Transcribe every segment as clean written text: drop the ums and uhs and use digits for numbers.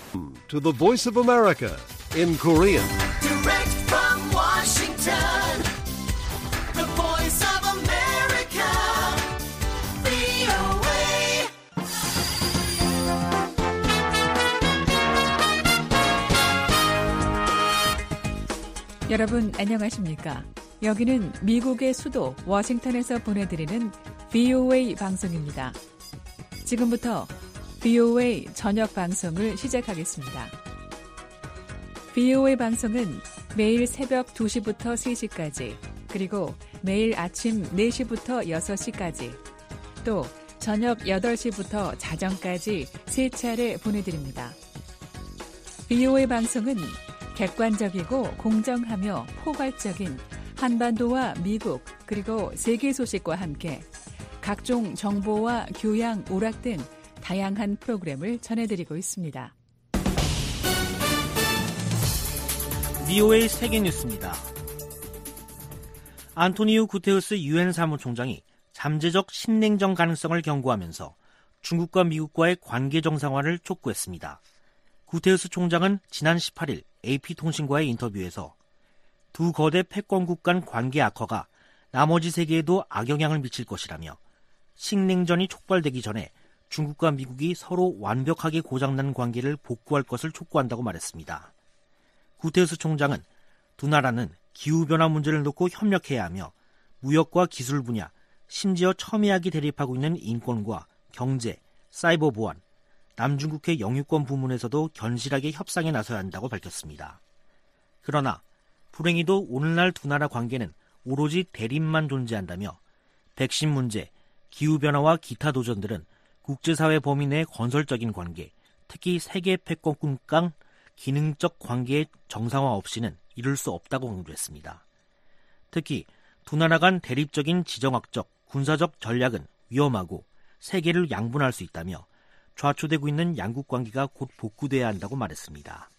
To the Voice of America in Korean. Direct from Washington, the Voice of America, VOA. 여러분 안녕하십니까? 여기는 미국의 수도 워싱턴에서 보내드리는 VOA 방송입니다. 지금부터 VOA 저녁 방송을 시작하겠습니다. VOA 방송은 매일 새벽 2시부터 3시까지, 그리고 매일 아침 4시부터 6시까지, 또 저녁 8시부터 자정까지 3차례 보내드립니다. VOA 방송은 객관적이고 공정하며 포괄적인 한반도와 미국 그리고 세계 소식과 함께 각종 정보와 교양, 오락 등 다양한 프로그램을 전해드리고 있습니다. VOA 세계뉴스입니다. 안토니우 구테우스 유엔 사무총장이 잠재적 신냉전 가능성을 경고하면서 중국과 미국과의 관계 정상화를 촉구했습니다. 구테우스 총장은 지난 18일 AP통신과의 인터뷰에서 두 거대 패권국 간 관계 악화가 나머지 세계에도 악영향을 미칠 것이라며 신냉전이 촉발되기 전에 중국과 미국이 서로 완벽하게 고장난 관계를 복구할 것을 촉구한다고 말했습니다. 구테우스 총장은 두 나라는 기후변화 문제를 놓고 협력해야 하며 무역과 기술 분야, 심지어 첨예하게 대립하고 있는 인권과 경제, 사이버 보안, 남중국해 영유권 부문에서도 견실하게 협상에 나서야 한다고 밝혔습니다. 그러나 불행히도 오늘날 두 나라 관계는 오로지 대립만 존재한다며 백신 문제, 기후변화와 기타 도전들은 국제사회 범위 내 건설적인 관계, 특히 세계 패권국 간 기능적 관계의 정상화 없이는 이룰 수 없다고 강조했습니다. 특히 두 나라 간 대립적인 지정학적, 군사적 전략은 위험하고 세계를 양분할 수 있다며 좌초되고 있는 양국 관계가 곧 복구돼야 한다고 말했습니다.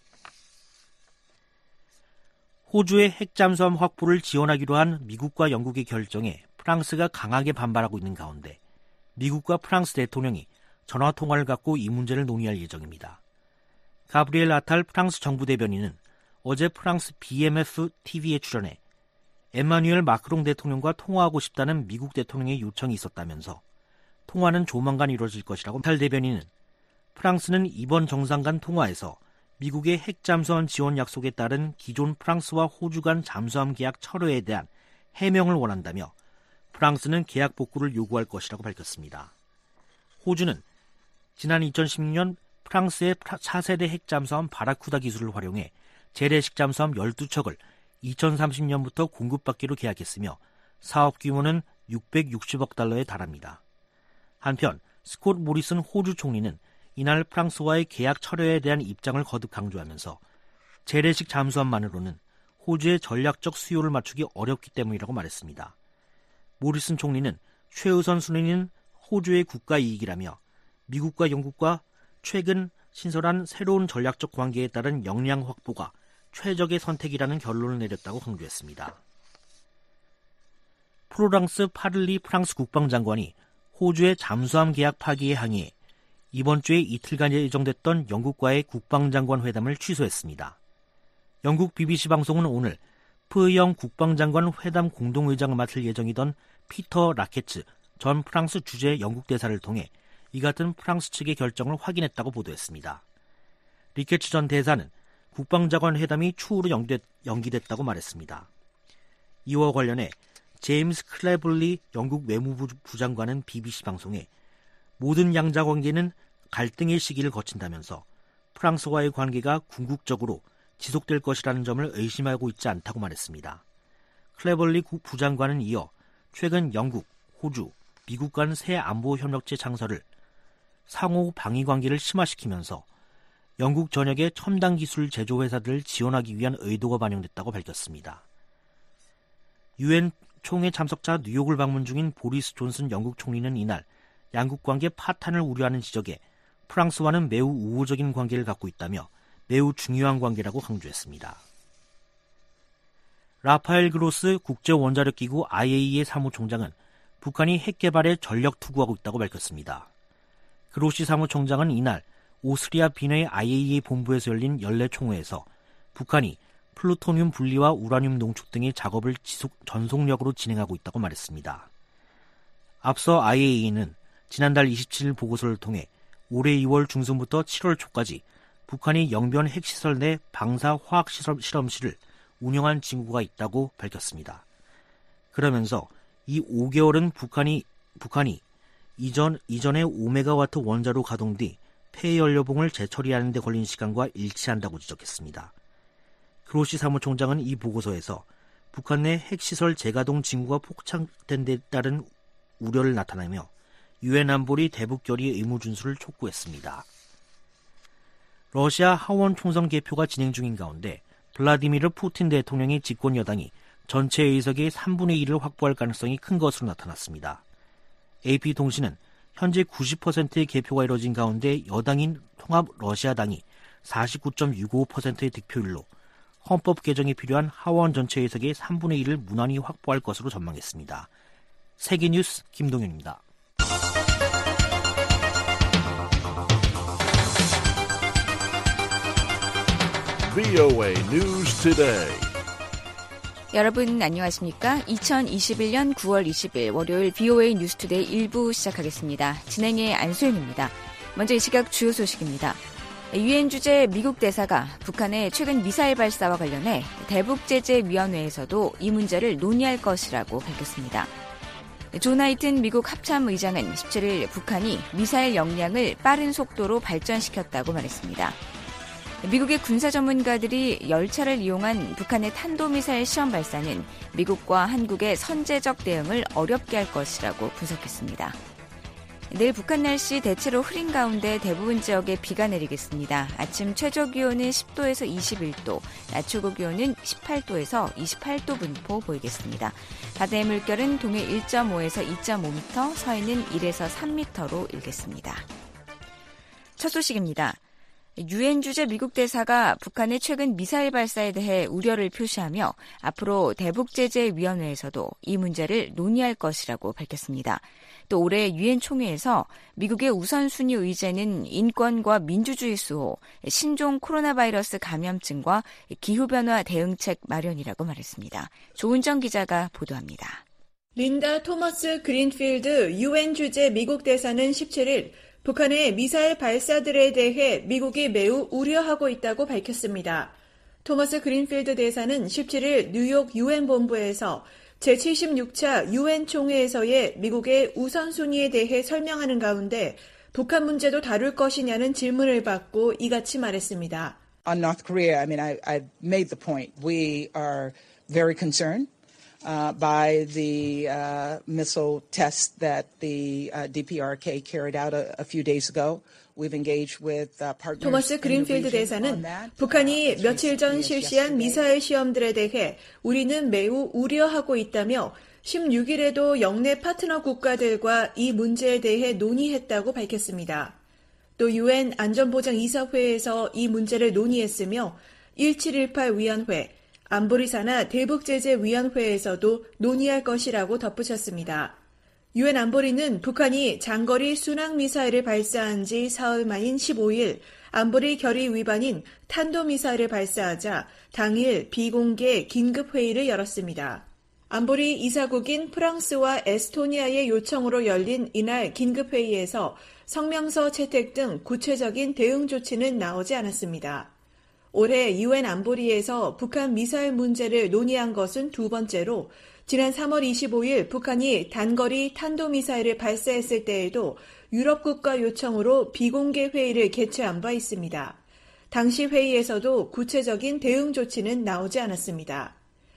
호주의 핵 잠수함 확보를 지원하기로 한 미국과 영국의 결정에 프랑스가 강하게 반발하고 있는 가운데 미국과 프랑스 대통령이 전화통화를 갖고 이 문제를 논의할 예정입니다. 가브리엘 아탈 프랑스 정부 대변인은 어제 프랑스 BMF TV에 출연해 에마뉘엘 마크롱 대통령과 통화하고 싶다는 미국 대통령의 요청이 있었다면서 통화는 조만간 이루어질 것이라고. 아탈 대변인은 프랑스는 이번 정상 간 통화에서 미국의 핵 잠수함 지원 약속에 따른 기존 프랑스와 호주 간 잠수함 계약 철회에 대한 해명을 원한다며 프랑스는 계약 복구를 요구할 것이라고 밝혔습니다. 호주는 지난 2016년 프랑스의 4세대 핵 잠수함 바라쿠다 기술을 활용해 재래식 잠수함 12척을 2030년부터 공급받기로 계약했으며 사업 규모는 660억 달러에 달합니다. 한편 스콧 모리슨 호주 총리는 이날 프랑스와의 계약 철회에 대한 입장을 거듭 강조하면서 재래식 잠수함만으로는 호주의 전략적 수요를 맞추기 어렵기 때문이라고 말했습니다. 모리슨 총리는 최우선 순위는 호주의 국가 이익이라며 미국과 영국과 최근 신설한 새로운 전략적 관계에 따른 역량 확보가 최적의 선택이라는 결론을 내렸다고 강조했습니다. 프로랑스 파를리 프랑스 국방장관이 호주의 잠수함 계약 파기에 항의해 이번 주에 이틀간 예정됐던 영국과의 국방장관 회담을 취소했습니다. 영국 BBC 방송은 오늘 푸영 국방장관 회담 공동의장을 맡을 예정이던 피터 라케츠 전 프랑스 주재 영국 대사를 통해 이 같은 프랑스 측의 결정을 확인했다고 보도했습니다. 리케츠 전 대사는 국방장관 회담이 추후로 연기됐다고 말했습니다. 이와 관련해 제임스 클레블리 영국 외무부 장관은 BBC 방송에 모든 양자 관계는 갈등의 시기를 거친다면서 프랑스와의 관계가 궁극적으로 지속될 것이라는 점을 의심하고 있지 않다고 말했습니다. 클레벌리 부장관은 이어 최근 영국, 호주, 미국 간 새 안보협력체 창설을 상호 방위 관계를 심화시키면서 영국 전역의 첨단 기술 제조 회사들을 지원하기 위한 의도가 반영됐다고 밝혔습니다. 유엔 총회 참석자 뉴욕을 방문 중인 보리스 존슨 영국 총리는 이날 양국 관계 파탄을 우려하는 지적에 프랑스와는 매우 우호적인 관계를 갖고 있다며 매우 중요한 관계라고 강조했습니다. 라파엘 그로스 국제원자력기구 IAEA 사무총장은 북한이 핵 개발에 전력 투구하고 있다고 밝혔습니다. 그로시 사무총장은 이날 오스트리아 빈의 IAEA 본부에서 열린 연례 총회에서 북한이 플루토늄 분리와 우라늄 농축 등의 작업을 전속력으로 진행하고 있다고 말했습니다. 앞서 IAEA는 지난달 27일 보고서를 통해 올해 2월 중순부터 7월 초까지 북한이 영변 핵시설 내 방사 화학시설 실험실을 운영한 징후가 있다고 밝혔습니다. 그러면서 이 5개월은 북한이 이전에 5메가와트 원자로 가동 뒤 폐연료봉을 재처리하는 데 걸린 시간과 일치한다고 지적했습니다. 그로시 사무총장은 이 보고서에서 북한 내 핵시설 재가동 징후가 포착된 데 따른 우려를 나타내며 유엔 안보리 대북 결의 의무 준수를 촉구했습니다. 러시아 하원 총선 개표가 진행 중인 가운데 블라디미르 푸틴 대통령의 집권 여당이 전체 의석의 3분의 1을 확보할 가능성이 큰 것으로 나타났습니다. AP통신은 현재 90%의 개표가 이뤄진 가운데 여당인 통합 러시아당이 49.65%의 득표율로 헌법 개정에 필요한 하원 전체 의석의 3분의 1을 무난히 확보할 것으로 전망했습니다. 세계뉴스 김동현입니다. VOA News Today. 여러분 안녕하십니까? 2021년 9월 20일 월요일 VOA 뉴스투데이 1부 시작하겠습니다. 진행의 안소연입니다. 먼저 이 시각 주요 소식입니다. 유엔 주재 미국 대사가 북한의 최근 미사일 발사와 관련해 대북제재위원회에서도 이 문제를 논의할 것이라고 밝혔습니다. 존 하이튼 미국 합참의장은 17일 북한이 미사일 역량을 빠른 속도로 발전시켰다고 말했습니다. 미국의 군사 전문가들이 열차를 이용한 북한의 탄도미사일 시험 발사는 미국과 한국의 선제적 대응을 어렵게 할 것이라고 분석했습니다. 내일 북한 날씨 대체로 흐린 가운데 대부분 지역에 비가 내리겠습니다. 아침 최저 기온은 10도에서 21도, 낮 최고 기온은 18도에서 28도 분포 보이겠습니다. 바다의 물결은 동해 1.5에서 2.5m, 서해는 1에서 3m로 일겠습니다. 첫 소식입니다. 유엔 주재 미국 대사가 북한의 최근 미사일 발사에 대해 우려를 표시하며 앞으로 대북제재위원회에서도 이 문제를 논의할 것이라고 밝혔습니다. 또 올해 유엔 총회에서 미국의 우선순위 의제는 인권과 민주주의 수호, 신종 코로나 바이러스 감염증과 기후변화 대응책 마련이라고 말했습니다. 조은정 기자가 보도합니다. 린다 토머스 그린필드 유엔 주재 미국 대사는 17일 북한의 미사일 발사들에 대해 미국이 매우 우려하고 있다고 밝혔습니다. 토머스 그린필드 대사는 17일 뉴욕 유엔 본부에서 제76차 유엔 총회에서의 미국의 우선순위에 대해 설명하는 가운데 북한 문제도 다룰 것이냐는 질문을 받고 이같이 말했습니다. On North Korea, I've made the point. We are very concerned. By the missile test that the DPRK carried out a few days ago. We've engaged with partners. 토머스 그린필드 대사는 북한이 며칠 전 실시한 미사일 시험들에 대해 우리는 매우 우려하고 있다며 16일에도 영내 파트너 국가들과 이 문제에 대해 논의했다고 밝혔습니다. 또 유엔 안전보장이사회에서 이 문제를 논의했으며 1718 위원회, 안보리 산하 대북제재위원회에서도 논의할 것이라고 덧붙였습니다. 유엔 안보리는 북한이 장거리 순항미사일을 발사한 지 사흘 만인 15일 안보리 결의 위반인 탄도미사일을 발사하자 당일 비공개 긴급회의를 열었습니다. 안보리 이사국인 프랑스와 에스토니아의 요청으로 열린 이날 긴급회의에서 성명서 채택 등 구체적인 대응 조치는 나오지 않았습니다. 올해 유엔 안보리에서 북한 미사일 문제를 논의한 것은 두 번째로 지난 3월 25일 북한이 단거리 탄도미사일을 발사했을 때에도 유럽 국가 요청으로 비공개 회의를 개최한 바 있습니다. 당시 회의에서도 구체적인 대응 조치는 나오지 않았습니다.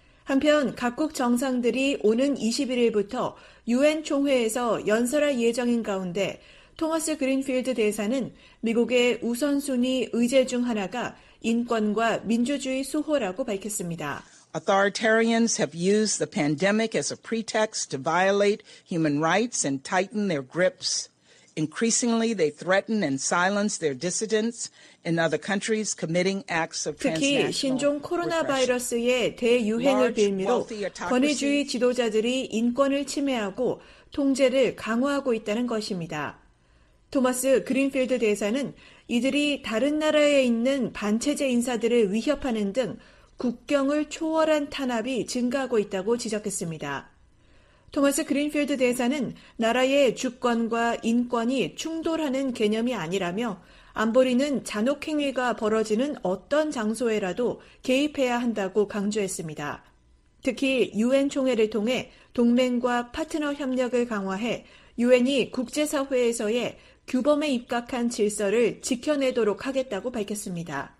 한편 각국 정상들이 오는 21일부터 유엔 총회에서 연설할 예정인 가운데 토머스 그린필드 대사는 미국의 우선순위 의제 중 하나가 인권과 민주주의 수호라고 밝혔습니다. Authoritarians have used the pandemic as a pretext to violate human rights and tighten their grips. Increasingly, they threaten and silence their dissidents in other countries committing acts of transnational 특히 신종 코로나 바이러스의 대유행을 빌미로 권위주의 지도자들이 인권을 침해하고 통제를 강화하고 있다는 것입니다. 토머스 그린필드 대사는 이들이 다른 나라에 있는 반체제 인사들을 위협하는 등 국경을 초월한 탄압이 증가하고 있다고 지적했습니다. 토마스 그린필드 대사는 나라의 주권과 인권이 충돌하는 개념이 아니라며 안보리는 잔혹행위가 벌어지는 어떤 장소에라도 개입해야 한다고 강조했습니다. 특히 UN 총회를 통해 동맹과 파트너 협력을 강화해 UN이 국제사회에서의 규범에 입각한 질서를 지켜내도록 하겠다고 밝혔습니다.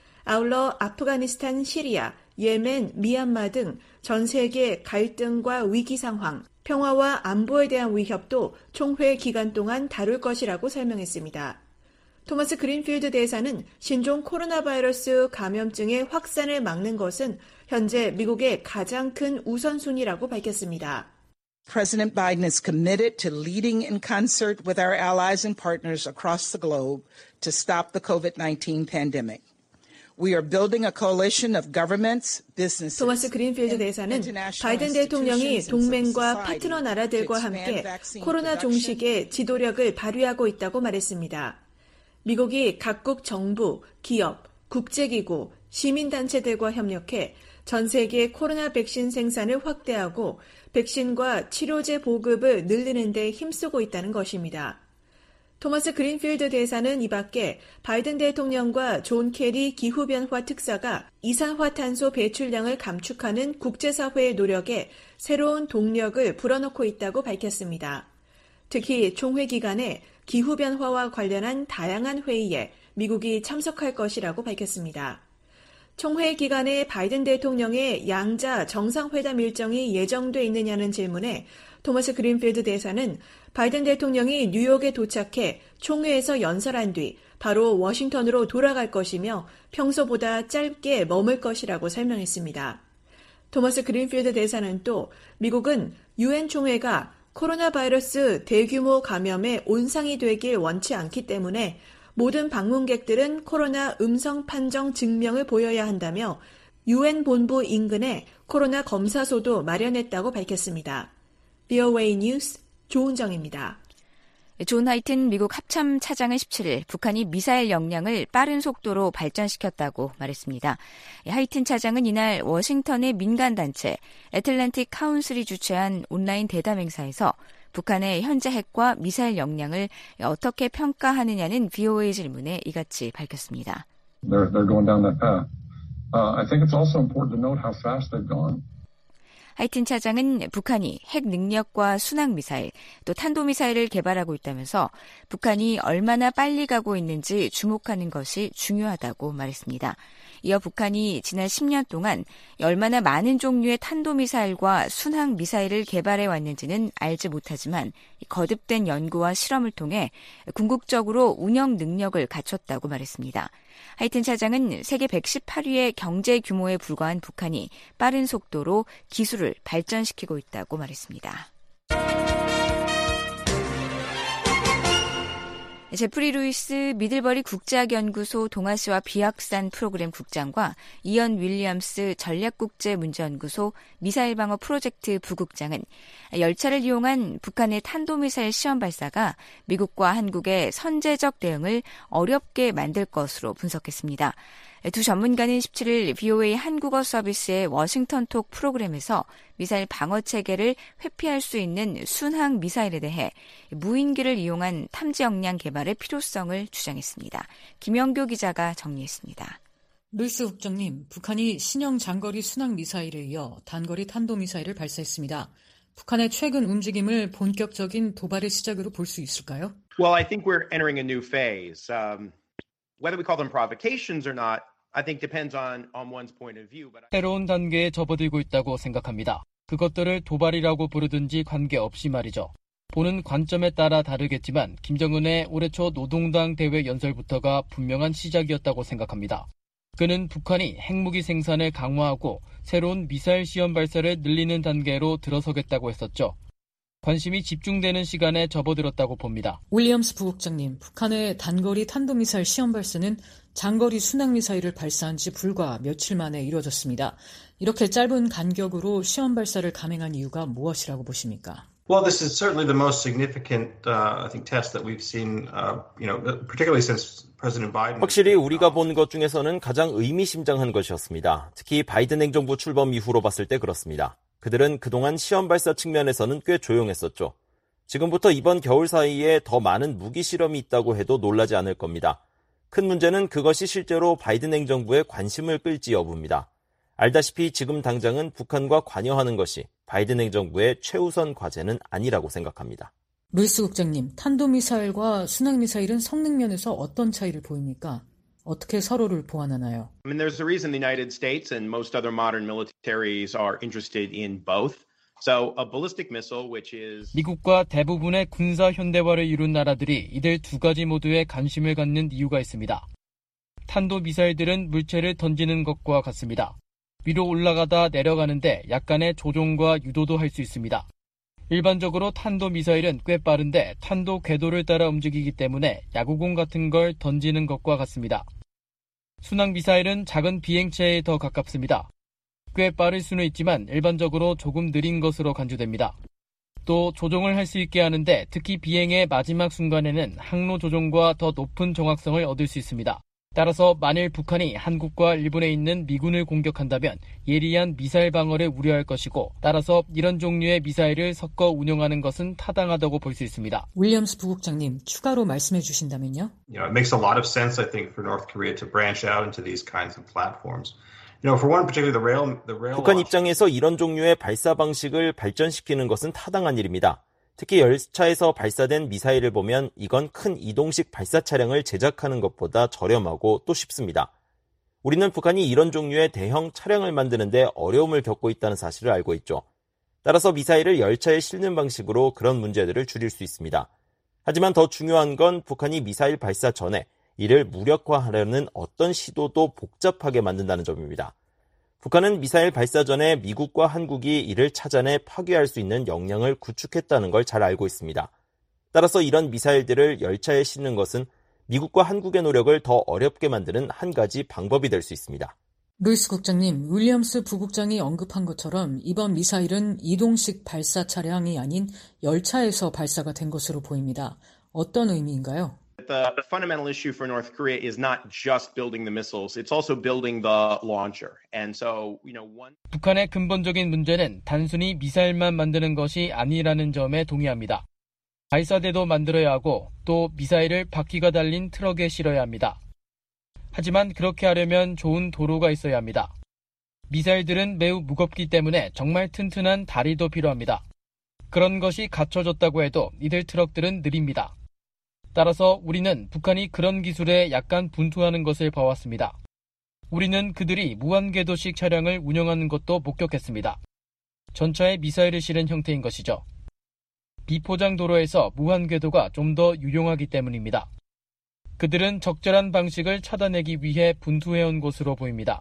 아울러 아프가니스탄, 시리아, 예멘, 미얀마 등 전 세계 갈등과 위기 상황, 평화와 안보에 대한 위협도 총회 기간 동안 다룰 것이라고 설명했습니다. 토마스 그린필드 대사는 신종 코로나 바이러스 감염증의 확산을 막는 것은 현재 미국의 가장 큰 우선순위라고 밝혔습니다. President Biden is committed to leading in concert with our allies and partners across the globe to stop the COVID-19 pandemic. We are building a coalition of governments, businesses, 토마스 그린필드 대사는 바이든 대통령이 동맹과 파트너 나라들과 함께 코로나 종식의 지도력을 발휘하고 있다고 말했습니다. 미국이 각국 정부, 기업, 국제기구, 시민단체들과 협력해 전 세계 코로나 백신 생산을 확대하고 백신과 치료제 보급을 늘리는 데 힘쓰고 있다는 것입니다. 토마스 그린필드 대사는 이 밖에 바이든 대통령과 존 케리 기후변화 특사가 이산화탄소 배출량을 감축하는 국제사회의 노력에 새로운 동력을 불어넣고 있다고 밝혔습니다. 특히 총회 기간에 기후변화와 관련한 다양한 회의에 미국이 참석할 것이라고 밝혔습니다. 총회 기간에 바이든 대통령의 양자 정상회담 일정이 예정돼 있느냐는 질문에 토마스 그린필드 대사는 바이든 대통령이 뉴욕에 도착해 총회에서 연설한 뒤 바로 워싱턴으로 돌아갈 것이며 평소보다 짧게 머물 것이라고 설명했습니다. 토마스 그린필드 대사는 또 미국은 UN 총회가 코로나 바이러스 대규모 감염의 온상이 되길 원치 않기 때문에 모든 방문객들은 코로나 음성 판정 증명을 보여야 한다며 UN 본부 인근에 코로나 검사소도 마련했다고 밝혔습니다. VOA 뉴스 조은정입니다. 존 하이튼 미국 합참 차장은 17일 북한이 미사일 역량을 빠른 속도로 발전시켰다고 말했습니다. 하이튼 차장은 이날 워싱턴의 민간단체 애틀랜틱 카운슬이 주최한 온라인 대담 행사에서 북한의 현재 핵과 미사일 역량을 어떻게 평가하느냐는 VOA 질문에 이같이 밝혔습니다. They're going down that path. I think it's also important to note how fast they've gone. 하이튼 차장은 북한이 핵 능력과 순항미사일, 또 탄도미사일을 개발하고 있다면서 북한이 얼마나 빨리 가고 있는지 주목하는 것이 중요하다고 말했습니다. 이어 북한이 지난 10년 동안 얼마나 많은 종류의 탄도미사일과 순항미사일을 개발해 왔는지는 알지 못하지만 거듭된 연구와 실험을 통해 궁극적으로 운영 능력을 갖췄다고 말했습니다. 하이튼 차장은 세계 118위의 경제 규모에 불과한 북한이 빠른 속도로 기술을 발전시키고 있다고 말했습니다. 제프리 루이스 미들버리 국제학연구소 동아시아 비확산 프로그램 국장과 이언 윌리엄스 전략국제문제연구소 미사일방어 프로젝트 부국장은 열차를 이용한 북한의 탄도미사일 시험 발사가 미국과 한국의 선제적 대응을 어렵게 만들 것으로 분석했습니다. 두 전문가는 17일 VOA 한국어 서비스의 워싱턴 톡 프로그램에서 미사일 방어 체계를 회피할 수 있는 순항 미사일에 대해 무인기를 이용한 탐지 역량 개발의 필요성을 주장했습니다. 김영교 기자가 정리했습니다. 루이스 국장님, 북한이 신형 장거리 순항 미사일에 이어 단거리 탄도미사일을 발사했습니다. 북한의 최근 움직임을 본격적인 도발의 시작으로 볼 수 있을까요? Well, I think we're entering a new phase. Whether we call them provocations or not, I think depends on one's point of view. 새로운 단계에 접어들고 있다고 생각합니다. 그것들을 도발이라고 부르든지 관계없이 말이죠. 보는 관점에 따라 다르겠지만 김정은의 올해 초 노동당 대회 연설부터가 분명한 시작이었다고 생각합니다. 그는 북한이 핵무기 생산을 강화하고 새로운 미사일 시험 발사를 늘리는 단계로 들어서겠다고 했었죠. 관심이 집중되는 시간에 접어들었다고 봅니다. 윌리엄스 부국장님, 북한의 단거리 탄도미사일 시험 발사는 장거리 순항미사일을 발사한 지 불과 며칠 만에 이루어졌습니다. 이렇게 짧은 간격으로 시험 발사를 감행한 이유가 무엇이라고 보십니까? Well, this is certainly the most significant, I think, test that we've seen, particularly since President Biden. 확실히 우리가 본 것 중에서는 가장 의미심장한 것이었습니다. 특히 바이든 행정부 출범 이후로 봤을 때 그렇습니다. 그들은 그동안 시험 발사 측면에서는 꽤 조용했었죠. 지금부터 이번 겨울 사이에 더 많은 무기 실험이 있다고 해도 놀라지 않을 겁니다. 큰 문제는 그것이 실제로 바이든 행정부의 관심을 끌지 여부입니다. 알다시피 지금 당장은 북한과 관여하는 것이 바이든 행정부의 최우선 과제는 아니라고 생각합니다. 루이스 국장님, 탄도미사일과 순항미사일은 성능 면에서 어떤 차이를 보입니까? 어떻게 서로를 보완하나요? I mean, there's a reason the United States and most other modern militaries are interested in both. So a ballistic missile, which is 미국과 대부분의 군사 현대화를 이룬 나라들이 이들 두 가지 모두에 관심을 갖는 이유가 있습니다. 탄도미사일들은 물체를 던지는 것과 같습니다. 위로 올라가다 내려가는데 약간의 조종과 유도도 할 수 있습니다. 일반적으로 탄도미사일은 꽤 빠른데 탄도 궤도를 따라 움직이기 때문에 야구공 같은 걸 던지는 것과 같습니다. 순항미사일은 작은 비행체에 더 가깝습니다. 꽤 빠를 수는 있지만 일반적으로 조금 느린 것으로 간주됩니다. 또 조종을 할 수 있게 하는데 특히 비행의 마지막 순간에는 항로 조종과 더 높은 정확성을 얻을 수 있습니다. 따라서 만일 북한이 한국과 일본에 있는 미군을 공격한다면 예리한 미사일 방어를 우려할 것이고 따라서 이런 종류의 미사일을 섞어 운용하는 것은 타당하다고 볼 수 있습니다. 윌리엄스 부국장님, 추가로 말씀해 주신다면요? it makes a lot of sense, I think, for North Korea to branch out into these kinds of platforms. For one, particularly the rail. 북한 입장에서 이런 종류의 발사 방식을 발전시키는 것은 타당한 일입니다. 특히 열차에서 발사된 미사일을 보면 이건 큰 이동식 발사 차량을 제작하는 것보다 저렴하고 또 쉽습니다. 우리는 북한이 이런 종류의 대형 차량을 만드는데 어려움을 겪고 있다는 사실을 알고 있죠. 따라서 미사일을 열차에 싣는 방식으로 그런 문제들을 줄일 수 있습니다. 하지만 더 중요한 건 북한이 미사일 발사 전에 이를 무력화하려는 어떤 시도도 복잡하게 만든다는 점입니다. 북한은 미사일 발사 전에 미국과 한국이 이를 찾아내 파괴할 수 있는 역량을 구축했다는 걸 잘 알고 있습니다. 따라서 이런 미사일들을 열차에 싣는 것은 미국과 한국의 노력을 더 어렵게 만드는 한 가지 방법이 될 수 있습니다. 루이스 국장님, 윌리엄스 부국장이 언급한 것처럼 이번 미사일은 이동식 발사 차량이 아닌 열차에서 발사가 된 것으로 보입니다. 어떤 의미인가요? The fundamental issue for North Korea is not just building the missiles, it's also building the launcher. And so, 북한의 근본적인 문제는 단순히 미사일만 만드는 것이 아니라는 점에 동의합니다. 발사대도 만들어야 하고 또 미사일을 바퀴가 달린 트럭에 실어야 합니다. 하지만 그렇게 하려면 좋은 도로가 있어야 합니다. 미사일들은 매우 무겁기 때문에 정말 튼튼한 다리도 필요합니다. 그런 것이 갖춰졌다고 해도 이들 트럭들은 느립니다. 따라서 우리는 북한이 그런 기술에 약간 분투하는 것을 봐왔습니다. 우리는 그들이 무한궤도식 차량을 운영하는 것도 목격했습니다. 전차에 미사일을 실은 형태인 것이죠. 비포장 도로에서 무한궤도가 좀 더 유용하기 때문입니다. 그들은 적절한 방식을 찾아내기 위해 분투해온 것으로 보입니다.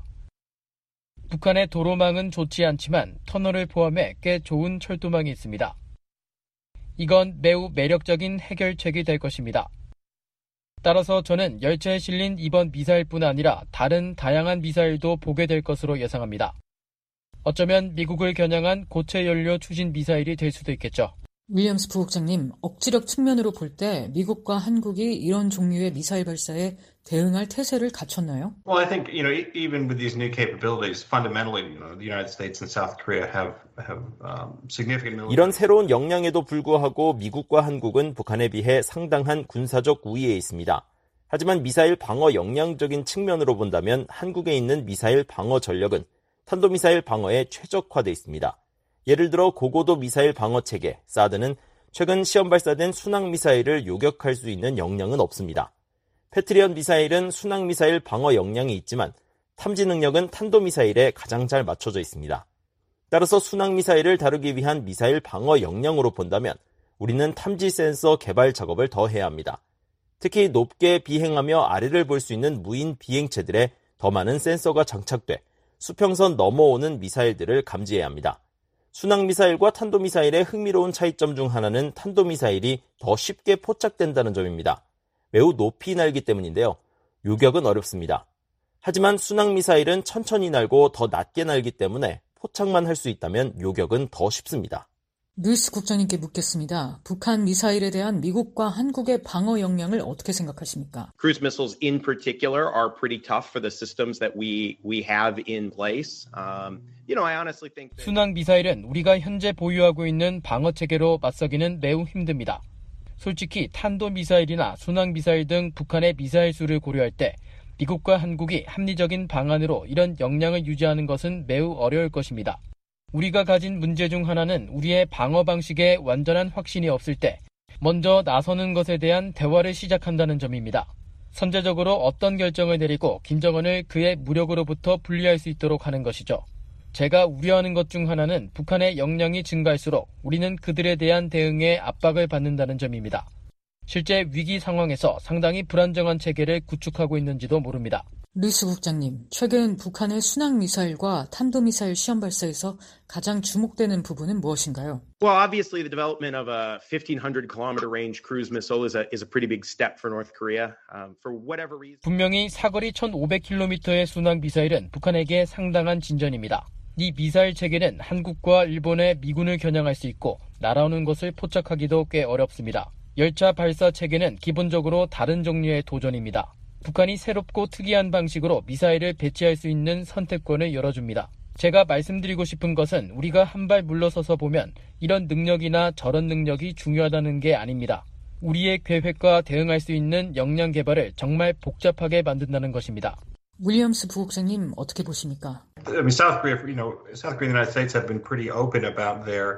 북한의 도로망은 좋지 않지만 터널을 포함해 꽤 좋은 철도망이 있습니다. 이건 매우 매력적인 해결책이 될 것입니다. 따라서 저는 열차에 실린 이번 미사일뿐 아니라 다른 다양한 미사일도 보게 될 것으로 예상합니다. 어쩌면 미국을 겨냥한 고체 연료 추진 미사일이 될 수도 있겠죠. 윌리엄스 부국장님, 억지력 측면으로 볼 때 미국과 한국이 이런 종류의 미사일 발사에 대응할 태세를 갖췄나요? Well, I think, even with these new capabilities, fundamentally, the United States and South Korea have significant military. 이런 새로운 역량에도 불구하고 미국과 한국은 북한에 비해 상당한 군사적 우위에 있습니다. 하지만 미사일 방어 역량적인 측면으로 본다면 한국에 있는 미사일 방어 전력은 탄도미사일 방어에 최적화돼 있습니다. 예를 들어 고고도 미사일 방어 체계, 사드는 최근 시험 발사된 순항미사일을 요격할 수 있는 역량은 없습니다. 패트리엇 미사일은 순항미사일 방어 역량이 있지만 탐지 능력은 탄도미사일에 가장 잘 맞춰져 있습니다. 따라서 순항미사일을 다루기 위한 미사일 방어 역량으로 본다면 우리는 탐지 센서 개발 작업을 더 해야 합니다. 특히 높게 비행하며 아래를 볼 수 있는 무인 비행체들에 더 많은 센서가 장착돼 수평선 넘어오는 미사일들을 감지해야 합니다. 순항미사일과 탄도미사일의 흥미로운 차이점 중 하나는 탄도미사일이 더 쉽게 포착된다는 점입니다. 매우 높이 날기 때문인데요. 요격은 어렵습니다. 하지만 순항미사일은 천천히 날고 더 낮게 날기 때문에 포착만 할 수 있다면 요격은 더 쉽습니다. 루이스 국장님께 묻겠습니다. 북한 미사일에 대한 미국과 한국의 방어 역량을 어떻게 생각하십니까? Cruise missiles in particular are pretty tough for the systems that we have in place. I honestly think that... 순항 미사일은 우리가 현재 보유하고 있는 방어 체계로 맞서기는 매우 힘듭니다. 솔직히 탄도 미사일이나 순항 미사일 등 북한의 미사일 수를 고려할 때 미국과 한국이 합리적인 방안으로 이런 역량을 유지하는 것은 매우 어려울 것입니다. 우리가 가진 문제 중 하나는 우리의 방어 방식에 완전한 확신이 없을 때 먼저 나서는 것에 대한 대화를 시작한다는 점입니다. 선제적으로 어떤 결정을 내리고 김정은을 그의 무력으로부터 분리할 수 있도록 하는 것이죠. 제가 우려하는 것 중 하나는 북한의 역량이 증가할수록 우리는 그들에 대한 대응에 압박을 받는다는 점입니다. 실제 위기 상황에서 상당히 불안정한 체계를 구축하고 있는지도 모릅니다. 루이스 국장님, 최근 북한의 순항미사일과 탄도미사일 시험 발사에서 가장 주목되는 부분은 무엇인가요? Well, obviously the development of a 1,500-kilometer range cruise missile is a pretty big step for North Korea. For whatever reason. 분명히 사거리 1,500km의 순항미사일은 북한에게 상당한 진전입니다. 이 미사일 체계는 한국과 일본의 미군을 겨냥할 수 있고 날아오는 것을 포착하기도 꽤 어렵습니다. 열차 발사 체계는 기본적으로 다른 종류의 도전입니다. 북한이 새롭고 특이한 방식으로 미사일을 배치할 수 있는 선택권을 열어줍니다. 제가 말씀드리고 싶은 것은 우리가 한 발 물러서서 보면 이런 능력이나 저런 능력이 중요하다는 게 아닙니다. 우리의 계획과 대응할 수 있는 역량 개발을 정말 복잡하게 만든다는 것입니다. 윌리엄스 부국장님 어떻게 보십니까? South Korea and the United States have been pretty open about their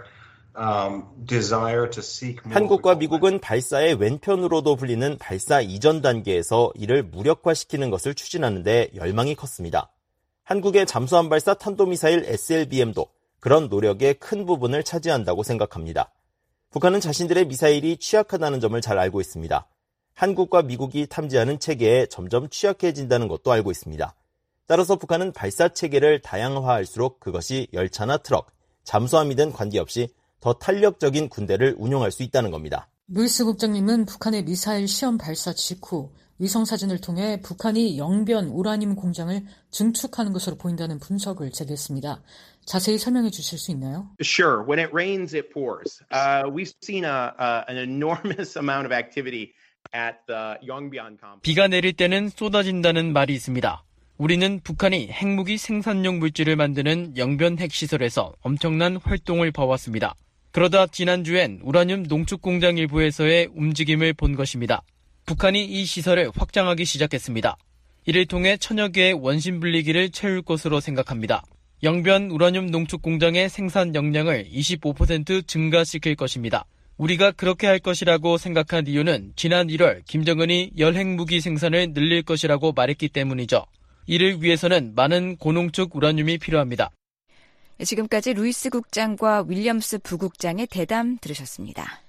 한국과 미국은 발사의 왼편으로도 불리는 발사 이전 단계에서 이를 무력화시키는 것을 추진하는 데 열망이 컸습니다. 한국의 잠수함 발사 탄도미사일 SLBM도 그런 노력의 큰 부분을 차지한다고 생각합니다. 북한은 자신들의 미사일이 취약하다는 점을 잘 알고 있습니다. 한국과 미국이 탐지하는 체계에 점점 취약해진다는 것도 알고 있습니다. 따라서 북한은 발사 체계를 다양화할수록 그것이 열차나 트럭, 잠수함이든 관계없이 더 탄력적인 군대를 운용할 수 있다는 겁니다. 루이스 국장님은 북한의 미사일 시험 발사 직후 위성사진을 통해 북한이 영변 우라늄 공장을 증축하는 것으로 보인다는 분석을 제기했습니다. 자세히 설명해 주실 수 있나요? Sure. When it rains, it pours. We've seen an enormous amount of activity at the Yongbyon complex. 비가 내릴 때는 쏟아진다는 말이 있습니다. 우리는 북한이 핵무기 생산용 물질을 만드는 영변 핵시설에서 엄청난 활동을 봐왔습니다. 그러다 지난주엔 우라늄 농축 공장 일부에서의 움직임을 본 것입니다. 북한이 이 시설을 확장하기 시작했습니다. 이를 통해 천여 개의 원심 분리기를 채울 것으로 생각합니다. 영변 우라늄 농축 공장의 생산 역량을 25% 증가시킬 것입니다. 우리가 그렇게 할 것이라고 생각한 이유는 지난 1월 김정은이 열핵무기 생산을 늘릴 것이라고 말했기 때문이죠. 이를 위해서는 많은 고농축 우라늄이 필요합니다. 지금까지 루이스 국장과 윌리엄스 부국장의 대담 들으셨습니다.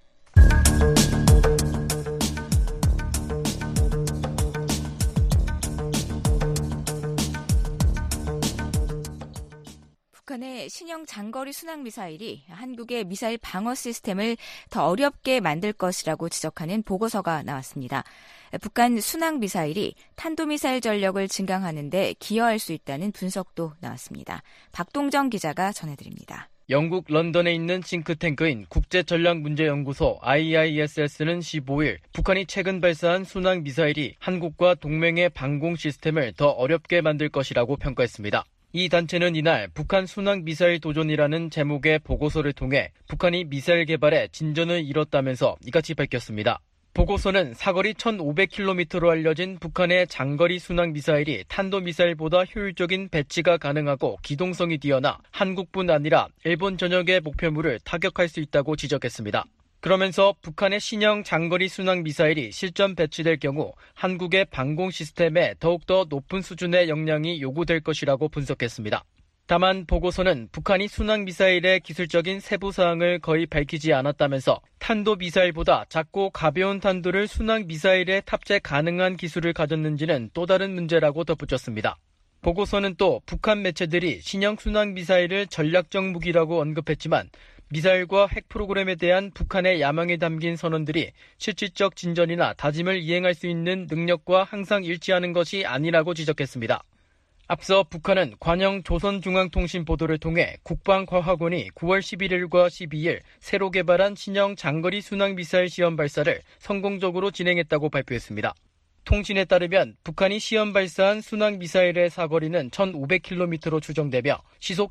북한의 신형 장거리 순항미사일이 한국의 미사일 방어 시스템을 더 어렵게 만들 것이라고 지적하는 보고서가 나왔습니다. 북한 순항미사일이 탄도미사일 전력을 증강하는 데 기여할 수 있다는 분석도 나왔습니다. 박동정 기자가 전해드립니다. 영국 런던에 있는 싱크탱크인 국제전략문제연구소 IISS는 15일 북한이 최근 발사한 순항미사일이 한국과 동맹의 방공 시스템을 더 어렵게 만들 것이라고 평가했습니다. 이 단체는 이날 북한 순항미사일 도전이라는 제목의 보고서를 통해 북한이 미사일 개발에 진전을 이뤘다면서 이같이 밝혔습니다. 보고서는 사거리 1,500km로 알려진 북한의 장거리 순항미사일이 탄도미사일보다 효율적인 배치가 가능하고 기동성이 뛰어나 한국뿐 아니라 일본 전역의 목표물을 타격할 수 있다고 지적했습니다. 그러면서 북한의 신형 장거리 순항미사일이 실전 배치될 경우 한국의 방공 시스템에 더욱더 높은 수준의 역량이 요구될 것이라고 분석했습니다. 다만 보고서는 북한이 순항미사일의 기술적인 세부 사항을 거의 밝히지 않았다면서 탄도미사일보다 작고 가벼운 탄도를 순항미사일에 탑재 가능한 기술을 가졌는지는 또 다른 문제라고 덧붙였습니다. 보고서는 또 북한 매체들이 신형 순항미사일을 전략적 무기라고 언급했지만 미사일과 핵 프로그램에 대한 북한의 야망이 담긴 선언들이 실질적 진전이나 다짐을 이행할 수 있는 능력과 항상 일치하는 것이 아니라고 지적했습니다. 앞서 북한은 관영 조선중앙통신 보도를 통해 국방과학원이 9월 11일과 12일 새로 개발한 신형 장거리 순항미사일 시험 발사를 성공적으로 진행했다고 발표했습니다. 통신에 따르면 북한이 시험 발사한 순항미사일의 사거리는 1,500km로 추정되며 시속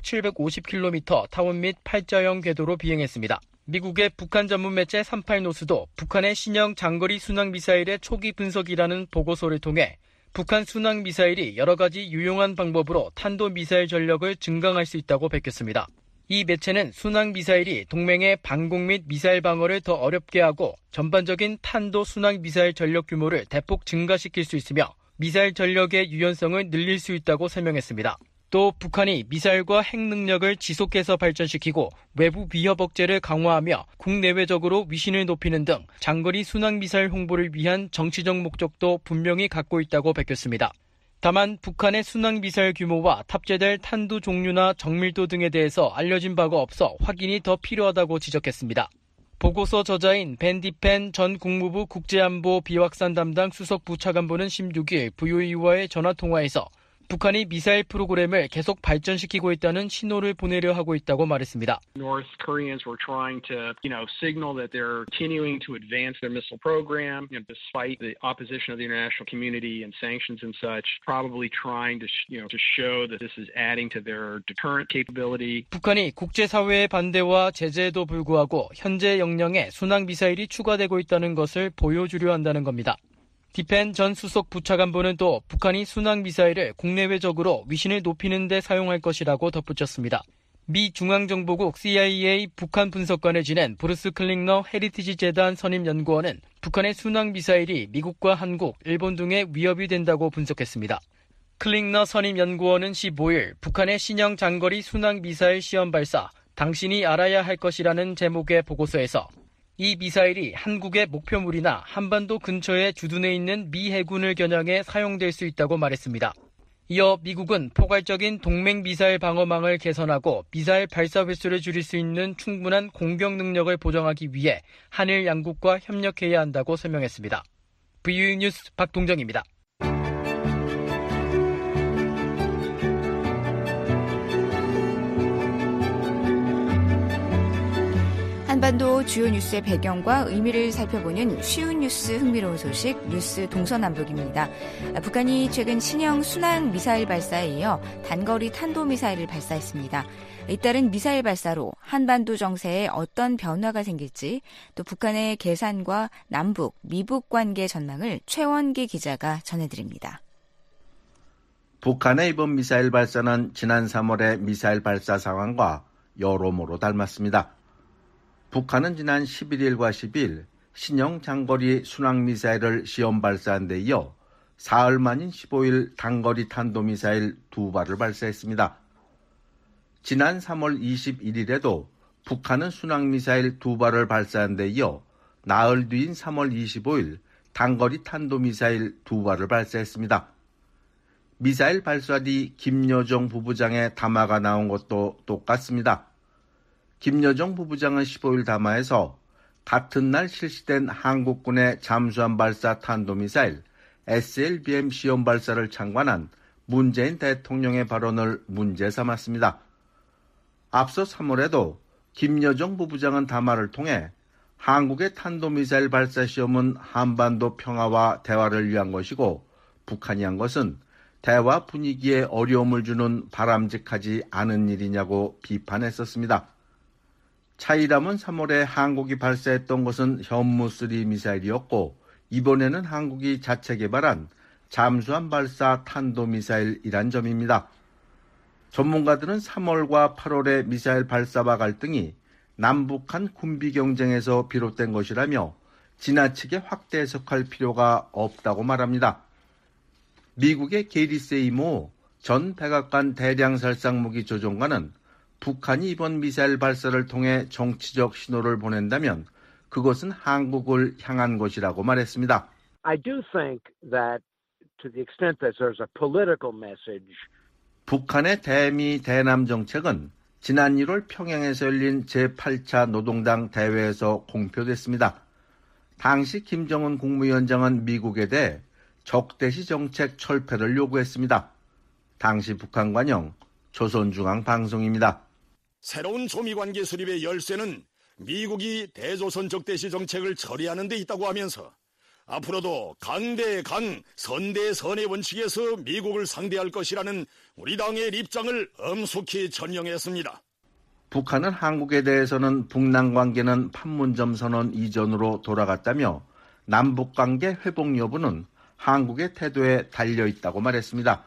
750km 타원 및 팔자형 궤도로 비행했습니다. 미국의 북한 전문 매체 38노스도 북한의 신형 장거리 순항미사일의 초기 분석이라는 보고서를 통해 북한 순항미사일이 여러 가지 유용한 방법으로 탄도미사일 전력을 증강할 수 있다고 밝혔습니다. 이 매체는 순항미사일이 동맹의 방공 및 미사일 방어를 더 어렵게 하고 전반적인 탄도 순항미사일 전력 규모를 대폭 증가시킬 수 있으며 미사일 전력의 유연성을 늘릴 수 있다고 설명했습니다. 또 북한이 미사일과 핵 능력을 지속해서 발전시키고 외부 위협 억제를 강화하며 국내외적으로 위신을 높이는 등 장거리 순항미사일 홍보를 위한 정치적 목적도 분명히 갖고 있다고 밝혔습니다. 다만 북한의 순항미사일 규모와 탑재될 탄두 종류나 정밀도 등에 대해서 알려진 바가 없어 확인이 더 필요하다고 지적했습니다. 보고서 저자인 벤 디펜 전 국무부 국제안보 비확산 담당 수석 부차관보는 16일 VOA와의 전화통화에서 북한이 미사일 프로그램을 계속 발전시키고 있다는 신호를 보내려 하고 있다고 말했습니다. North Koreans were trying to, signal that they're continuing to advance their missile program, despite the opposition of the international community and sanctions and such, probably trying to, to show that this is adding to their deterrent capability. 북한이 국제사회의 반대와 제재에도 불구하고 현재 역량에 순항미사일이 추가되고 있다는 것을 보여주려 한다는 겁니다. 디펜 전 수석 부차관보는 또 북한이 순항미사일을 국내외적으로 위신을 높이는 데 사용할 것이라고 덧붙였습니다. 미 중앙정보국 CIA 북한 분석관을 지낸 브루스 클링너 헤리티지 재단 선임 연구원은 북한의 순항미사일이 미국과 한국, 일본 등의 위협이 된다고 분석했습니다. 클링너 선임 연구원은 15일 북한의 신형 장거리 순항미사일 시험 발사, 당신이 알아야 할 것이라는 제목의 보고서에서 이 미사일이 한국의 목표물이나 한반도 근처에 주둔해 있는 미 해군을 겨냥해 사용될 수 있다고 말했습니다. 이어 미국은 포괄적인 동맹 미사일 방어망을 개선하고 미사일 발사 횟수를 줄일 수 있는 충분한 공격 능력을 보장하기 위해 한일 양국과 협력해야 한다고 설명했습니다. VOA 뉴스 박동정입니다. 한반도 주요 뉴스의 배경과 의미를 살펴보는 쉬운 뉴스 흥미로운 소식 뉴스 동서남북입니다. 북한이 최근 신형 순항 미사일 발사에 이어 단거리 탄도미사일을 발사했습니다. 잇따른 미사일 발사로 한반도 정세에 어떤 변화가 생길지 또 북한의 계산과 남북, 미북 관계 전망을 최원기 기자가 전해드립니다. 북한의 이번 미사일 발사는 지난 3월의 미사일 발사 상황과 여러모로 닮았습니다. 북한은 지난 11일과 10일 신형 장거리 순항미사일을 시험 발사한 데 이어 사흘 만인 15일 단거리 탄도미사일 2발을 발사했습니다. 지난 3월 21일에도 북한은 순항미사일 2발을 발사한 데 이어 나흘 뒤인 3월 25일 단거리 탄도미사일 2발을 발사했습니다. 미사일 발사 뒤 김여정 부부장의 담화가 나온 것도 똑같습니다. 김여정 부부장은 15일 담화에서 같은 날 실시된 한국군의 잠수함 발사 탄도미사일 SLBM 시험 발사를 참관한 문재인 대통령의 발언을 문제 삼았습니다. 앞서 3월에도 김여정 부부장은 담화를 통해 한국의 탄도미사일 발사 시험은 한반도 평화와 대화를 위한 것이고 북한이 한 것은 대화 분위기에 어려움을 주는 바람직하지 않은 일이냐고 비판했었습니다. 차이람은 3월에 한국이 발사했던 것은 현무3 미사일이었고 이번에는 한국이 자체 개발한 잠수함 발사 탄도미사일이란 점입니다. 전문가들은 3월과 8월의 미사일 발사와 갈등이 남북한 군비 경쟁에서 비롯된 것이라며 지나치게 확대 해석할 필요가 없다고 말합니다. 미국의 게리 세이모 전 백악관 대량살상무기 조종관은 북한이 이번 미사일 발사를 통해 정치적 신호를 보낸다면 그것은 한국을 향한 것이라고 말했습니다. I do think that to the extent that there's a political message. 북한의 대미 대남 정책은 지난 1월 평양에서 열린 제8차 노동당 대회에서 공표됐습니다. 당시 김정은 국무위원장은 미국에 대해 적대시 정책 철폐를 요구했습니다. 당시 북한 관영 조선중앙방송입니다. 새로운 조미관계 수립의 열쇠는 미국이 대조선 적대시 정책을 처리하는 데 있다고 하면서 앞으로도 강대 강, 선대 선의 원칙에서 미국을 상대할 것이라는 우리 당의 입장을 엄숙히 전형했습니다. 북한은 한국에 대해서는 북남 관계는 판문점 선언 이전으로 돌아갔다며 남북관계 회복 여부는 한국의 태도에 달려있다고 말했습니다.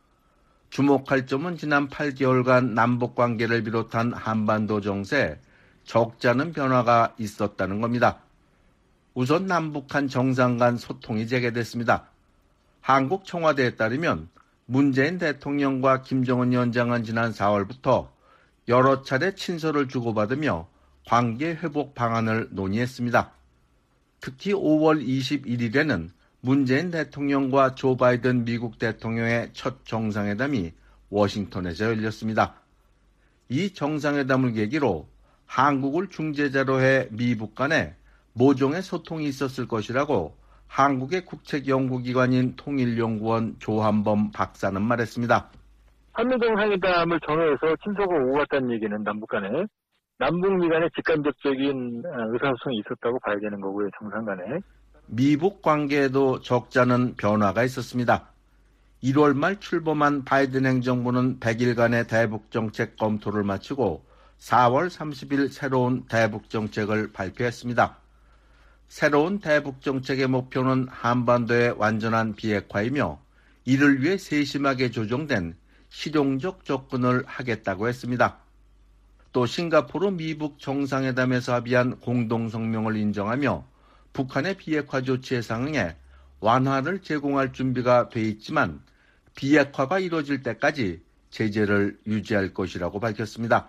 주목할 점은 지난 8개월간 남북관계를 비롯한 한반도 정세에 적잖은 변화가 있었다는 겁니다. 우선 남북한 정상 간 소통이 재개됐습니다. 한국 청와대에 따르면 문재인 대통령과 김정은 위원장은 지난 4월부터 여러 차례 친서를 주고받으며 관계 회복 방안을 논의했습니다. 특히 5월 21일에는 문재인 대통령과 조 바이든 미국 대통령의 첫 정상회담이 워싱턴에서 열렸습니다. 이 정상회담을 계기로 한국을 중재자로 해 미북 간에 모종의 소통이 있었을 것이라고 한국의 국책연구기관인 통일연구원 조한범 박사는 말했습니다. 한미정상회담을 전후해서 친서가 오고 갔다는 얘기는 남북 간에 남북미 간에 직간접적인 의사소통이 있었다고 봐야 되는 거고요. 정상 간에. 미북 관계에도 적잖은 변화가 있었습니다. 1월 말 출범한 바이든 행정부는 100일간의 대북 정책 검토를 마치고 4월 30일 새로운 대북 정책을 발표했습니다. 새로운 대북 정책의 목표는 한반도의 완전한 비핵화이며 이를 위해 세심하게 조정된 실용적 접근을 하겠다고 했습니다. 또 싱가포르 미북 정상회담에서 합의한 공동성명을 인정하며 북한의 비핵화 조치에 상응해 완화를 제공할 준비가 돼 있지만 비핵화가 이루어질 때까지 제재를 유지할 것이라고 밝혔습니다.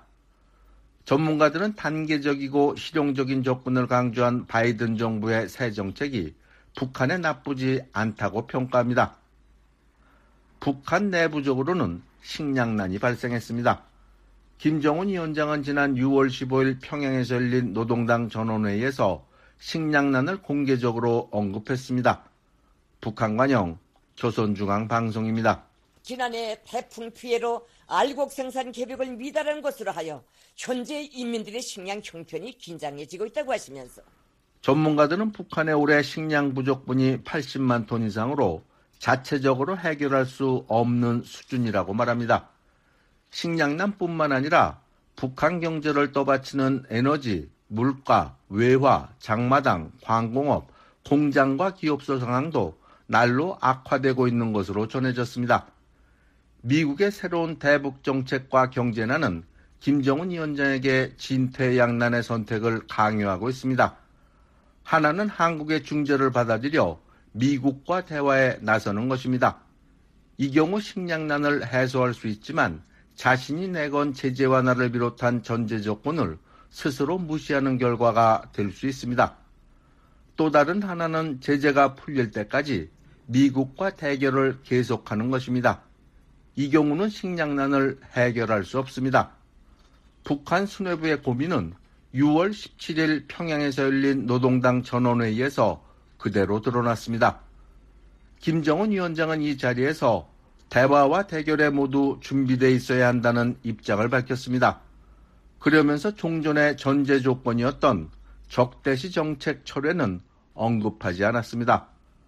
전문가들은 단계적이고 실용적인 접근을 강조한 바이든 정부의 새 정책이 북한에 나쁘지 않다고 평가합니다. 북한 내부적으로는 식량난이 발생했습니다. 김정은 위원장은 지난 6월 15일 평양에서 열린 노동당 전원회의에서 식량난을 공개적으로 언급했습니다. 북한 관영 조선중앙방송입니다. 지난해 태풍 피해로 알곡 생산 계획을 미달한 것으로 하여 현재 인민들의 식량 형편이 긴장해지고 있다고 하시면서 전문가들은 북한의 올해 식량 부족분이 80만 톤 이상으로 자체적으로 해결할 수 없는 수준이라고 말합니다. 식량난뿐만 아니라 북한 경제를 떠받치는 에너지, 물가, 외화, 장마당, 광공업, 공장과 기업소 상황도 날로 악화되고 있는 것으로 전해졌습니다. 미국의 새로운 대북 정책과 경제난은 김정은 위원장에게 진퇴양난의 선택을 강요하고 있습니다. 하나는 한국의 중재를 받아들여 미국과 대화에 나서는 것입니다. 이 경우 식량난을 해소할 수 있지만 자신이 내건 제재 완화를 비롯한 전제 조건을 스스로 무시하는 결과가 될 수 있습니다. 또 다른 하나는 제재가 풀릴 때까지 미국과 대결을 계속하는 것입니다. 이 경우는 식량난을 해결할 수 없습니다. 북한 수뇌부의 고민은 6월 17일 평양에서 열린 노동당 전원회의에서 그대로 드러났습니다. 김정은 위원장은 이 자리에서 대화와 대결에 모두 준비되어 있어야 한다는 입장을 밝혔습니다. 그러면서 종전의 전제 조건이었던 적대시 정책 철회는 언급하지 않았습니다.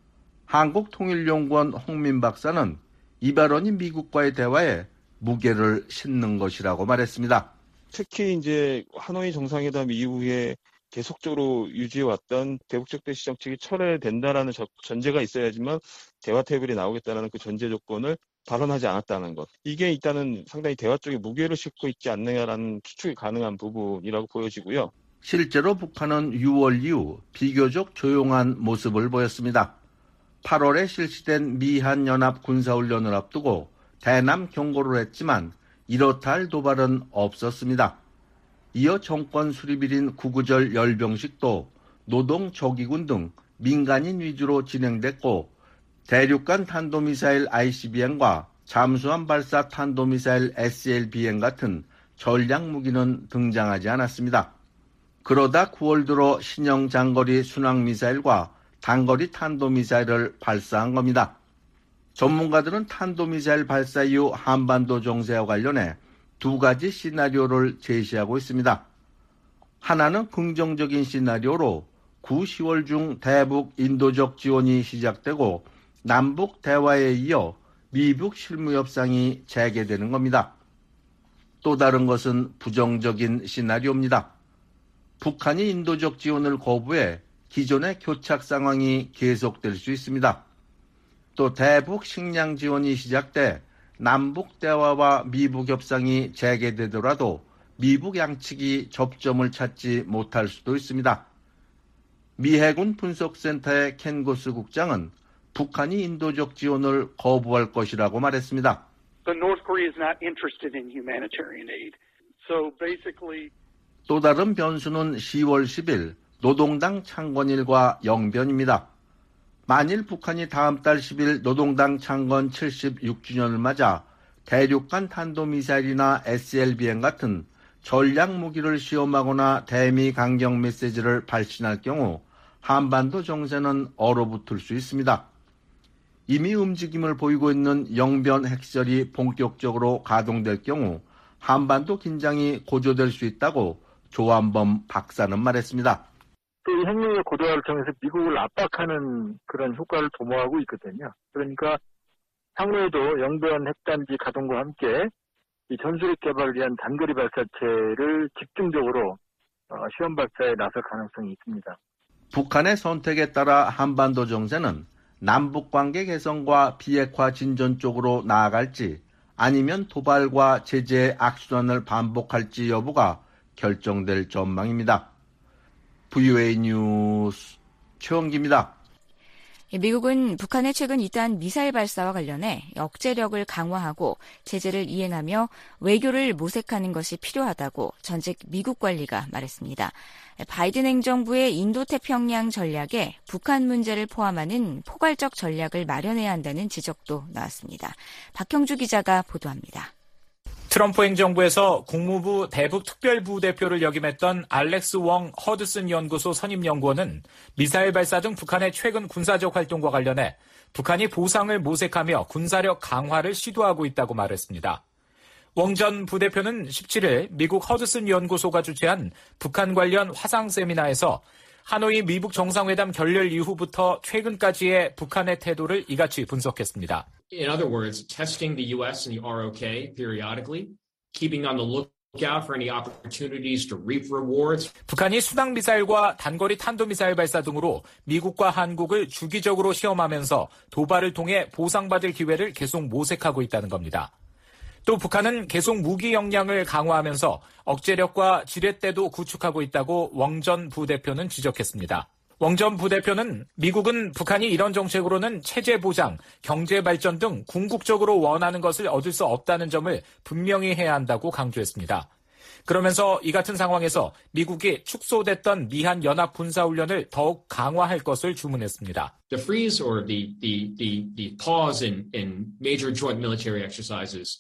한국통일연구원 홍민 박사는 이 발언이 미국과의 대화에 무게를 싣는 것이라고 말했습니다. 특히 이제 하노이 정상회담 이후에 계속적으로 유지해왔던 대북적대시 정책이 철회된다라는 전제가 있어야지만 대화 테이블에 나오겠다는 그 전제 조건을 발언하지 않았다는 것. 이게 일단은 상당히 대화 쪽에 무게를 싣고 있지 않느냐라는 추측이 가능한 부분이라고 보여지고요. 실제로 북한은 6월 이후 비교적 조용한 모습을 보였습니다. 8월에 실시된 미한연합 군사훈련을 앞두고 대남 경고를 했지만 이렇다 할 도발은 없었습니다. 이어 정권 수립일인 구구절 열병식도 노동 조기군 등 민간인 위주로 진행됐고 대륙간 탄도미사일 ICBM과 잠수함 발사 탄도미사일 SLBM 같은 전략 무기는 등장하지 않았습니다. 그러다 9월 들어 신형 장거리 순항미사일과 단거리 탄도미사일을 발사한 겁니다. 전문가들은 탄도미사일 발사 이후 한반도 정세와 관련해 두 가지 시나리오를 제시하고 있습니다. 하나는 긍정적인 시나리오로 9, 10월 중 대북 인도적 지원이 시작되고 남북 대화에 이어 미북 실무 협상이 재개되는 겁니다. 또 다른 것은 부정적인 시나리오입니다. 북한이 인도적 지원을 거부해 기존의 교착 상황이 계속될 수 있습니다. 또 대북 식량 지원이 시작돼 남북 대화와 미북 협상이 재개되더라도 미북 양측이 접점을 찾지 못할 수도 있습니다. 미 해군 분석센터의 켄 고스 국장은 북한이 인도적 지원을 거부할 것이라고 말했습니다. But North Korea is not interested in humanitarian aid. So basically 또 다른 변수는 10월 10일 노동당 창건일과 영변입니다. 만일 북한이 다음 달 10일 노동당 창건 76주년을 맞아 대륙간 탄도미사일이나 SLBM 같은 전략 무기를 시험하거나 대미 강경 메시지를 발신할 경우 한반도 정세는 얼어붙을 수 있습니다. 이미 움직임을 보이고 있는 영변 핵시설이 본격적으로 가동될 경우 한반도 긴장이 고조될 수 있다고 조한범 박사는 말했습니다. 이 핵력의 고도화를 통해서 미국을 압박하는 그런 효과를 도모하고 있거든요. 그러니까 향후에도 영변 핵단지 가동과 함께 이 전술핵 개발을 위한 단거리 발사체를 집중적으로 시험 발사에 나설 가능성이 있습니다. 북한의 선택에 따라 한반도 정세는 남북관계 개선과 비핵화 진전 쪽으로 나아갈지 아니면 도발과 제재의 악순환을 반복할지 여부가 결정될 전망입니다. VOA 뉴스 최원기입니다. 미국은 북한의 최근 이딴 미사일 발사와 관련해 억제력을 강화하고 제재를 이행하며 외교를 모색하는 것이 필요하다고 전직 미국 관리가 말했습니다. 바이든 행정부의 인도태평양 전략에 북한 문제를 포함하는 포괄적 전략을 마련해야 한다는 지적도 나왔습니다. 박형주 기자가 보도합니다. 트럼프 행정부에서 국무부 대북특별부대표를 역임했던 알렉스 웡 허드슨 연구소 선임연구원은 미사일 발사 등 북한의 최근 군사적 활동과 관련해 북한이 보상을 모색하며 군사력 강화를 시도하고 있다고 말했습니다. 웡 전 부대표는 17일 미국 허드슨 연구소가 주최한 북한 관련 화상 세미나에서 하노이 미북 정상회담 결렬 이후부터 최근까지의 북한의 태도를 이같이 분석했습니다. In other words, testing the U.S. and the ROK periodically, keeping on the lookout for any opportunities to reap rewards. 북한이 순항미사일과 단거리 탄도미사일 발사 등으로 미국과 한국을 주기적으로 시험하면서 도발을 통해 보상받을 기회를 계속 모색하고 있다는 겁니다. 또 북한은 계속 무기 역량을 강화하면서 억제력과 지렛대도 구축하고 있다고 웡 전 부대표는 지적했습니다. 웡 전 부대표는 미국은 북한이 이런 정책으로는 체제 보장, 경제 발전 등 궁극적으로 원하는 것을 얻을 수 없다는 점을 분명히 해야 한다고 강조했습니다. 그러면서 이 같은 상황에서 미국이 축소됐던 미한 연합 군사훈련을 더욱 강화할 것을 주문했습니다. The freeze or the pause in major joint military exercises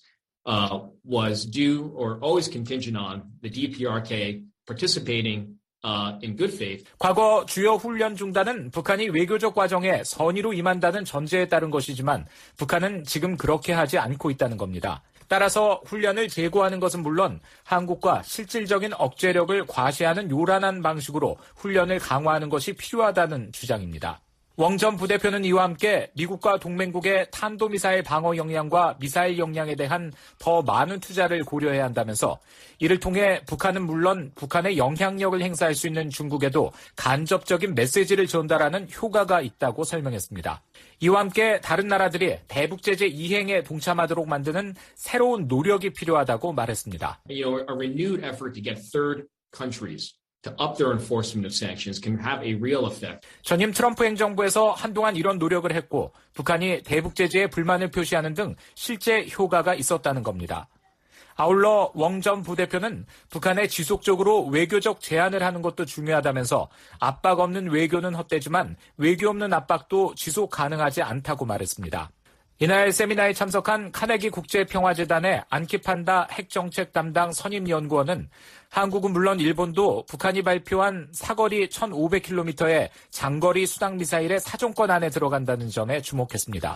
was due or always contingent on the DPRK participating in good faith. 과거 주요 훈련 중단은 북한이 외교적 과정에 선의로 임한다는 전제에 따른 것이지만 북한은 지금 그렇게 하지 않고 있다는 겁니다. 따라서 훈련을 재고하는 것은 물론 한국과 실질적인 억제력을 과시하는 요란한 방식으로 훈련을 강화하는 것이 필요하다는 주장입니다. 웡 전 부대표는 이와 함께 미국과 동맹국의 탄도미사일 방어 역량과 미사일 역량에 대한 더 많은 투자를 고려해야 한다면서 이를 통해 북한은 물론 북한의 영향력을 행사할 수 있는 중국에도 간접적인 메시지를 전달하는 효과가 있다고 설명했습니다. 이와 함께 다른 나라들이 대북제재 이행에 동참하도록 만드는 새로운 노력이 필요하다고 말했습니다. A renewed effort to get third countries to up their enforcement of sanctions can have a real effect. 전임 트럼프 행정부에서 한동안 이런 노력을 했고 북한이 대북 제재에 불만을 표시하는 등 실제 효과가 있었다는 겁니다. 아울러 웡 전 부대표는 북한에 지속적으로 외교적 제안을 하는 것도 중요하다면서 압박 없는 외교는 헛되지만 외교 없는 압박도 지속 가능하지 않다고 말했습니다. 이날 세미나에 참석한 카네기 국제평화재단의 안키판다 핵정책 담당 선임연구원은 한국은 물론 일본도 북한이 발표한 사거리 1,500km의 장거리 수당미사일의 사정권 안에 들어간다는 점에 주목했습니다.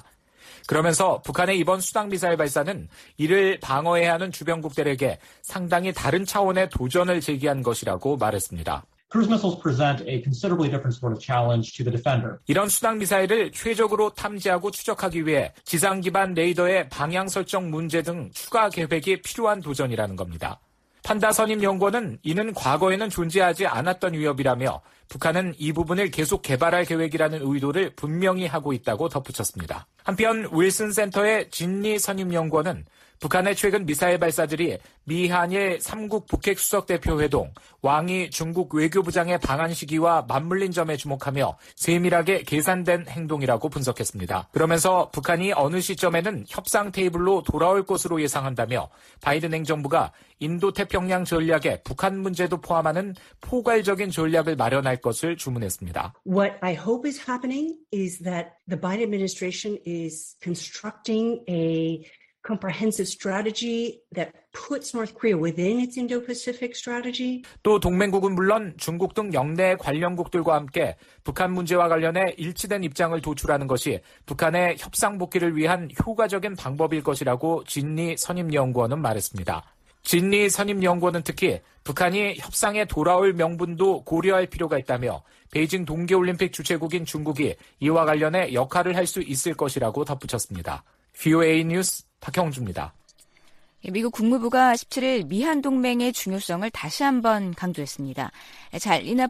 그러면서 북한의 이번 수당미사일 발사는 이를 방어해야 하는 주변국들에게 상당히 다른 차원의 도전을 제기한 것이라고 말했습니다. Cruise missiles present a considerably different sort of challenge to the defender. 이런 수당미사일을 최적으로 탐지하고 추적하기 위해 지상 기반 레이더의 방향 설정 문제 등 추가 계획이 필요한 도전이라는 겁니다. 판다선임연구원은 이는 과거에는 존재하지 않았던 위협이라며 북한은 이 부분을 계속 개발할 계획이라는 의도를 분명히 하고 있다고 덧붙였습니다. 한편 윌슨 센터의 진리 선임연구원은 북한의 최근 미사일 발사들이 미한일 3국 북핵수석대표 회동, 왕이 중국 외교부장의 방한 시기와 맞물린 점에 주목하며 세밀하게 계산된 행동이라고 분석했습니다. 그러면서 북한이 어느 시점에는 협상 테이블로 돌아올 것으로 예상한다며 바이든 행정부가 인도태평양 전략에 북한 문제도 포함하는 포괄적인 전략을 마련할 것을 주문했습니다. What I hope is happening is that the Biden administration is constructing a comprehensive strategy that puts North Korea within its Indo-Pacific strategy. 또 동맹국은 물론 중국 등 영내 관련국들과 함께 북한 문제와 관련해 일치된 입장을 도출하는 것이 북한의 협상 복귀를 위한 효과적인 방법일 것이라고 진리 선임연구원은 말했습니다. 진리 선임연구원은 특히 북한이 협상에 돌아올 명분도 고려할 필요가 있다며 베이징 동계올림픽 주최국인 중국이 이와 관련해 역할을 할 수 있을 것이라고 덧붙였습니다. VOA 뉴스 박형주입니다. 미국 국무부가 17일 미한 동맹의 중요성을 다시 한번 강조했습니다. 잘리나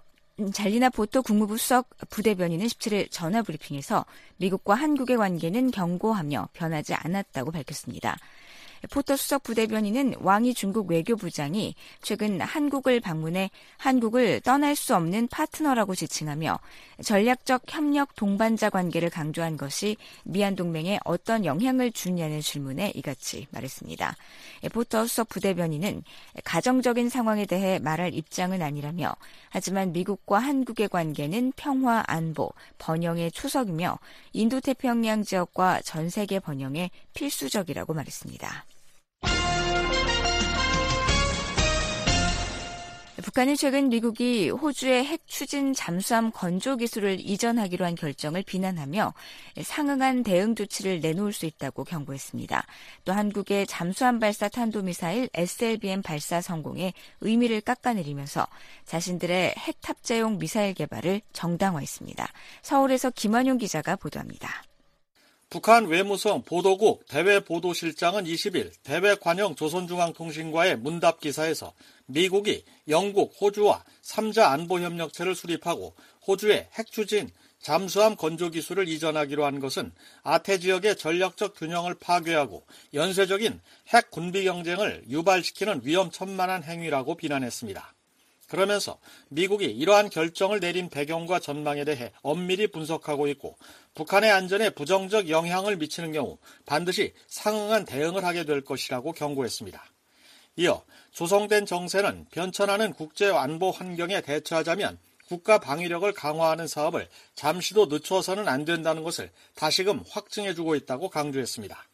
포터 국무부 수석 부대변인은 17일 전화 브리핑에서 미국과 한국의 관계는 견고하며 변하지 않았다고 밝혔습니다. 포터 수석 부대변인은 왕이 중국 외교부장이 최근 한국을 방문해 한국을 떠날 수 없는 파트너라고 지칭하며 전략적 협력 동반자 관계를 강조한 것이 미한 동맹에 어떤 영향을 주냐는 질문에 이같이 말했습니다. 포터 수석 부대변인은 가정적인 상황에 대해 말할 입장은 아니라며 하지만 미국과 한국의 관계는 평화, 안보, 번영의 초석이며 인도태평양 지역과 전 세계 번영에 필수적이라고 말했습니다. 북한은 최근 미국이 호주의 핵 추진 잠수함 건조 기술을 이전하기로 한 결정을 비난하며 상응한 대응 조치를 내놓을 수 있다고 경고했습니다. 또 한국의 잠수함 발사 탄도미사일 SLBM 발사 성공에 의미를 깎아내리면서 자신들의 핵 탑재용 미사일 개발을 정당화했습니다. 서울에서 김환용 기자가 보도합니다. 북한 외무성 보도국 대외보도실장은 20일 대외관영 조선중앙통신과의 문답 기사에서 미국이 영국, 호주와 3자 안보협력체를 수립하고 호주의 핵추진 잠수함 건조 기술을 이전하기로 한 것은 아태 지역의 전략적 균형을 파괴하고 연쇄적인 핵 군비 경쟁을 유발시키는 위험천만한 행위라고 비난했습니다. 그러면서 미국이 이러한 결정을 내린 배경과 전망에 대해 엄밀히 분석하고 있고 북한의 안전에 부정적 영향을 미치는 경우 반드시 상응한 대응을 하게 될 것이라고 경고했습니다. 이어 조성된 정세는 변천하는 국제 안보 환경에 대처하자면 국가 방위력을 강화하는 사업을 잠시도 늦춰서는 안 된다는 것을 다시금 확증해주고 있다고 강조했습니다.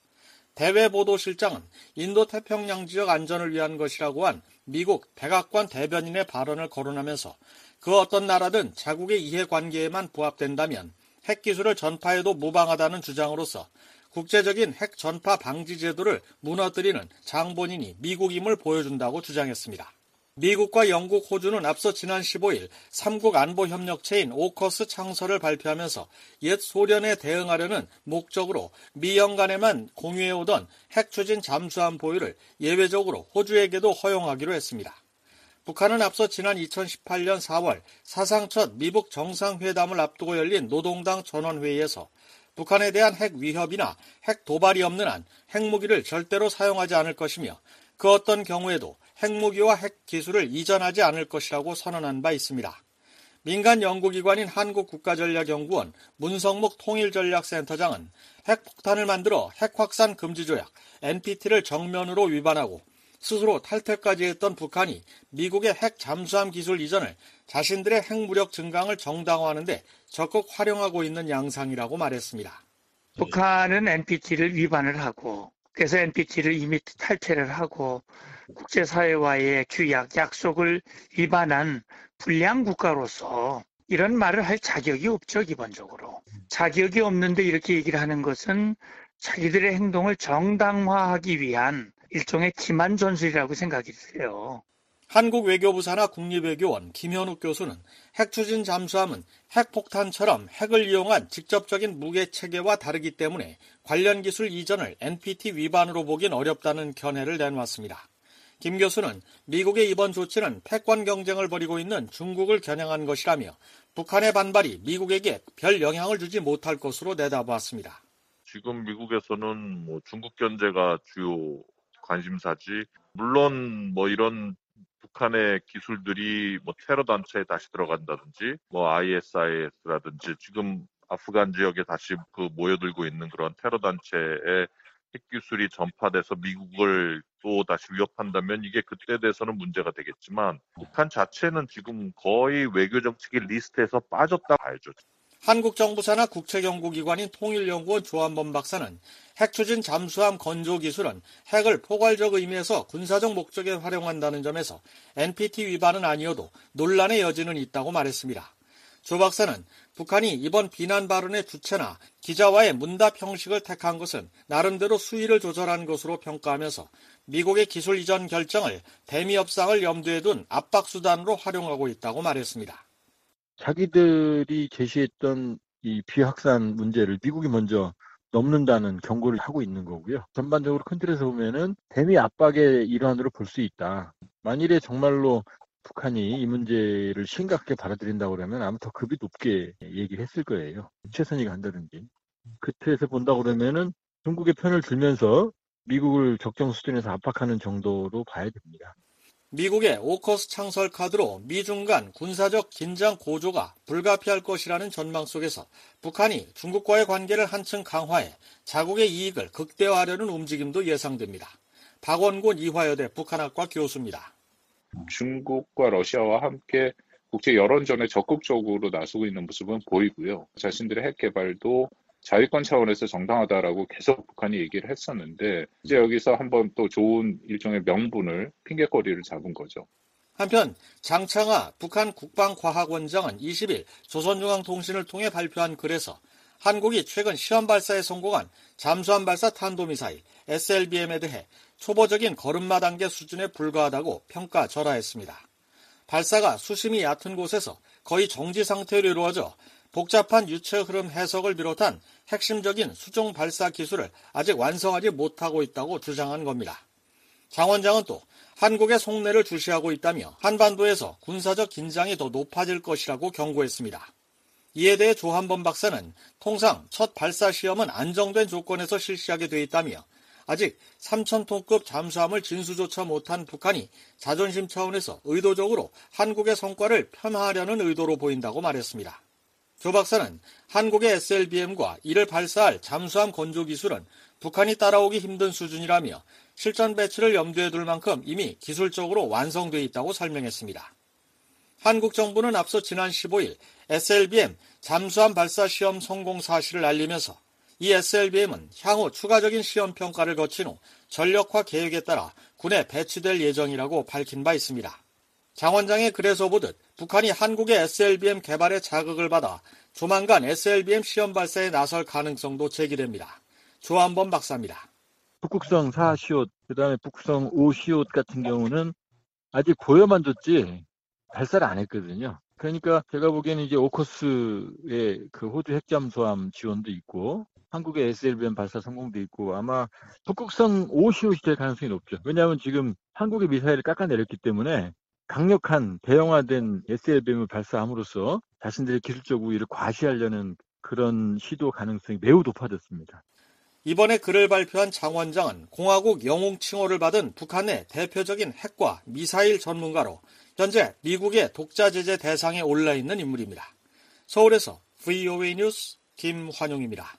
대외보도실장은 인도태평양 지역 안전을 위한 것이라고 한 미국 백악관 대변인의 발언을 거론하면서 그 어떤 나라든 자국의 이해관계에만 부합된다면 핵기술을 전파해도 무방하다는 주장으로서 국제적인 핵 전파 방지 제도를 무너뜨리는 장본인이 미국임을 보여준다고 주장했습니다. 미국과 영국, 호주는 앞서 지난 15일 3국 안보협력체인 오커스 창설을 발표하면서 옛 소련에 대응하려는 목적으로 미영 간에만 공유해오던 핵추진 잠수함 보유를 예외적으로 호주에게도 허용하기로 했습니다. 북한은 앞서 지난 2018년 4월 사상 첫 미북 정상회담을 앞두고 열린 노동당 전원회의에서 북한에 대한 핵 위협이나 핵 도발이 없는 한 핵무기를 절대로 사용하지 않을 것이며 그 어떤 경우에도 핵무기와 핵 기술을 이전하지 않을 것이라고 선언한 바 있습니다. 민간 연구기관인 한국국가전략연구원 문성목 통일전략센터장은 핵폭탄을 만들어 핵확산 금지조약 NPT를 정면으로 위반하고 스스로 탈퇴까지 했던 북한이 미국의 핵 잠수함 기술 이전을 자신들의 핵무력 증강을 정당화하는 데 적극 활용하고 있는 양상이라고 말했습니다. 북한은 NPT를 위반을 하고 그래서 NPT를 이미 탈퇴를 하고 국제사회와의 규약, 약속을 위반한 불량 국가로서 이런 말을 할 자격이 없죠, 기본적으로. 자격이 없는데 이렇게 얘기를 하는 것은 자기들의 행동을 정당화하기 위한 일종의 기만 전술이라고 생각이 돼요. 한국 외교부 산하 국립외교원 김현욱 교수는 핵추진 잠수함은 핵폭탄처럼 핵을 이용한 직접적인 무계 체계와 다르기 때문에 관련 기술 이전을 NPT 위반으로 보긴 어렵다는 견해를 내놓았습니다. 김 교수는 미국의 이번 조치는 패권 경쟁을 벌이고 있는 중국을 겨냥한 것이라며 북한의 반발이 미국에게 별 영향을 주지 못할 것으로 내다보았습니다. 지금 미국에서는 중국 견제가 주요 관심사지. 물론 이런 북한의 기술들이 테러 단체에 다시 들어간다든지 ISIS라든지 지금 아프간 지역에 다시 모여들고 있는 그런 테러 단체의 핵기술이 전파돼서 미국을 또 다시 위협한다면 이게 그때 돼서는 문제가 되겠지만 북한 자체는 지금 거의 외교정책의 리스트에서 빠졌다 봐야죠. 한국 정부 산하 국책연구기관인 통일연구원 조한범 박사는 핵추진 잠수함 건조 기술은 핵을 포괄적 의미에서 군사적 목적에 활용한다는 점에서 NPT 위반은 아니어도 논란의 여지는 있다고 말했습니다. 조 박사는 북한이 이번 비난 발언의 주체나 기자와의 문답 형식을 택한 것은 나름대로 수위를 조절한 것으로 평가하면서 미국의 기술 이전 결정을 대미 협상을 염두에 둔 압박수단으로 활용하고 있다고 말했습니다. 자기들이 제시했던 이 비확산 문제를 미국이 먼저 넘는다는 경고를 하고 있는 거고요. 전반적으로 큰 틀에서 보면은 대미 압박의 일환으로 볼 수 있다. 만일에 정말로 북한이 이 문제를 심각하게 받아들인다고 그러면 아마 더 급이 높게 얘기를 했을 거예요. 최선희가 한다든지. 그 틀에서 본다고 그러면은 중국의 편을 들면서 미국을 적정 수준에서 압박하는 정도로 봐야 됩니다. 미국의 오커스 창설 카드로 미중 간 군사적 긴장 고조가 불가피할 것이라는 전망 속에서 북한이 중국과의 관계를 한층 강화해 자국의 이익을 극대화하려는 움직임도 예상됩니다. 박원곤 이화여대 북한학과 교수입니다. 중국과 러시아와 함께 국제 여론전에 적극적으로 나서고 있는 모습은 보이고요. 자신들의 핵 개발도 자위권 차원에서 정당하다라고 계속 북한이 얘기를 했었는데 이제 여기서 한번 또 좋은 일종의 명분을 핑계거리를 잡은 거죠. 한편 장창하 북한 국방과학원장은 20일 조선중앙통신을 통해 발표한 글에서 한국이 최근 시험 발사에 성공한 잠수함 발사 탄도미사일 SLBM에 대해 초보적인 걸음마 단계 수준에 불과하다고 평가절하했습니다. 발사가 수심이 얕은 곳에서 거의 정지 상태로 이루어져 복잡한 유체 흐름 해석을 비롯한 핵심적인 수중 발사 기술을 아직 완성하지 못하고 있다고 주장한 겁니다. 장 원장은 또 한국의 속내를 주시하고 있다며 한반도에서 군사적 긴장이 더 높아질 것이라고 경고했습니다. 이에 대해 조한범 박사는 통상 첫 발사 시험은 안정된 조건에서 실시하게 돼 있다며 아직 3,000톤급 잠수함을 진수조차 못한 북한이 자존심 차원에서 의도적으로 한국의 성과를 폄하하려는 의도로 보인다고 말했습니다. 조 박사는 한국의 SLBM과 이를 발사할 잠수함 건조 기술은 북한이 따라오기 힘든 수준이라며 실전 배치를 염두에 둘 만큼 이미 기술적으로 완성돼 있다고 설명했습니다. 한국 정부는 앞서 지난 15일 SLBM 잠수함 발사 시험 성공 사실을 알리면서 이 SLBM은 향후 추가적인 시험 평가를 거친 후 전력화 계획에 따라 군에 배치될 예정이라고 밝힌 바 있습니다. 장 원장의 글에서 보듯 북한이 한국의 SLBM 개발에 자극을 받아 조만간 SLBM 시험 발사에 나설 가능성도 제기됩니다. 조한범 박사입니다. 북극성 4시옷, 그다음에 북극성 5시옷 같은 경우는 아직 보여만 줬지 발사를 안 했거든요. 그러니까 제가 보기에는 이제 오커스의 그 호주 핵잠수함 지원도 있고 한국의 SLBM 발사 성공도 있고 아마 북극성 5시옷이 될 가능성이 높죠. 왜냐하면 지금 한국의 미사일을 깎아내렸기 때문에 강력한 대형화된 SLBM을 발사함으로써 자신들의 기술적 우위를 과시하려는 그런 시도 가능성이 매우 높아졌습니다. 이번에 글을 발표한 장 원장은 공화국 영웅 칭호를 받은 북한의 대표적인 핵과 미사일 전문가로 현재 미국의 독자 제재 대상에 올라있는 인물입니다. 서울에서 VOA 뉴스 김환용입니다.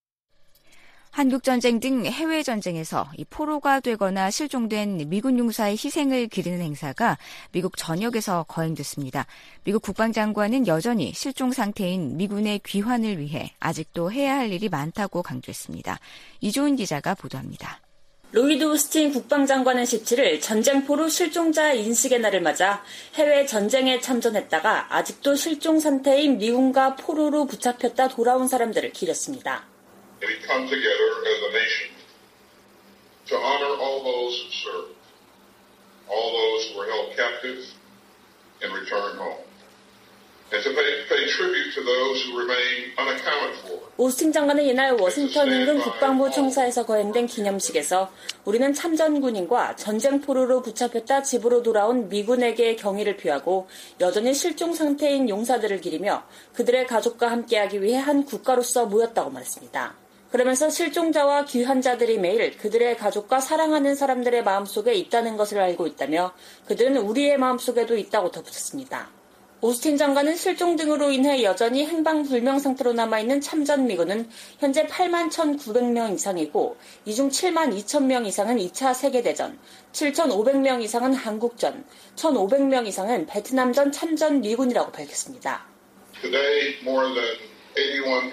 한국전쟁 등 해외전쟁에서 포로가 되거나 실종된 미군 용사의 희생을 기리는 행사가 미국 전역에서 거행됐습니다. 미국 국방장관은 여전히 실종 상태인 미군의 귀환을 위해 아직도 해야 할 일이 많다고 강조했습니다. 이조은 기자가 보도합니다. 로이드 오스틴 국방장관은 17일 전쟁포로 실종자 인식의 날을 맞아 해외 전쟁에 참전했다가 아직도 실종 상태인 미군과 포로로 붙잡혔다 돌아온 사람들을 기렸습니다. We come together as a nation to honor all those who served, all those who were held captive and returned home, and to pay tribute to those who remain unaccounted for. 오스틴 장관은 이날 워싱턴 인근 국방부 청사에서 거행된 기념식에서 우리는 참전군인과 전쟁포로로 붙잡혔다 집으로 돌아온 미군에게 경의를 표하고 여전히 실종 상태인 용사들을 기리며 그들의 가족과 함께하기 위해 한 국가로서 모였다고 말했습니다. 그러면서 실종자와 귀한 자들이 매일 그들의 가족과 사랑하는 사람들의 마음속에 있다는 것을 알고 있다며 그들은 우리의 마음속에도 있다고 덧붙였습니다. 오스틴 장관은 실종 등으로 인해 여전히 행방불명 상태로 남아있는 참전 미군은 현재 8만 1,900명 이상이고 이 중 7만 2천 명 이상은 2차 세계대전, 7,500명 이상은 한국전, 1,500명 이상은 베트남전 참전 미군이라고 밝혔습니다. Today, more than 81,900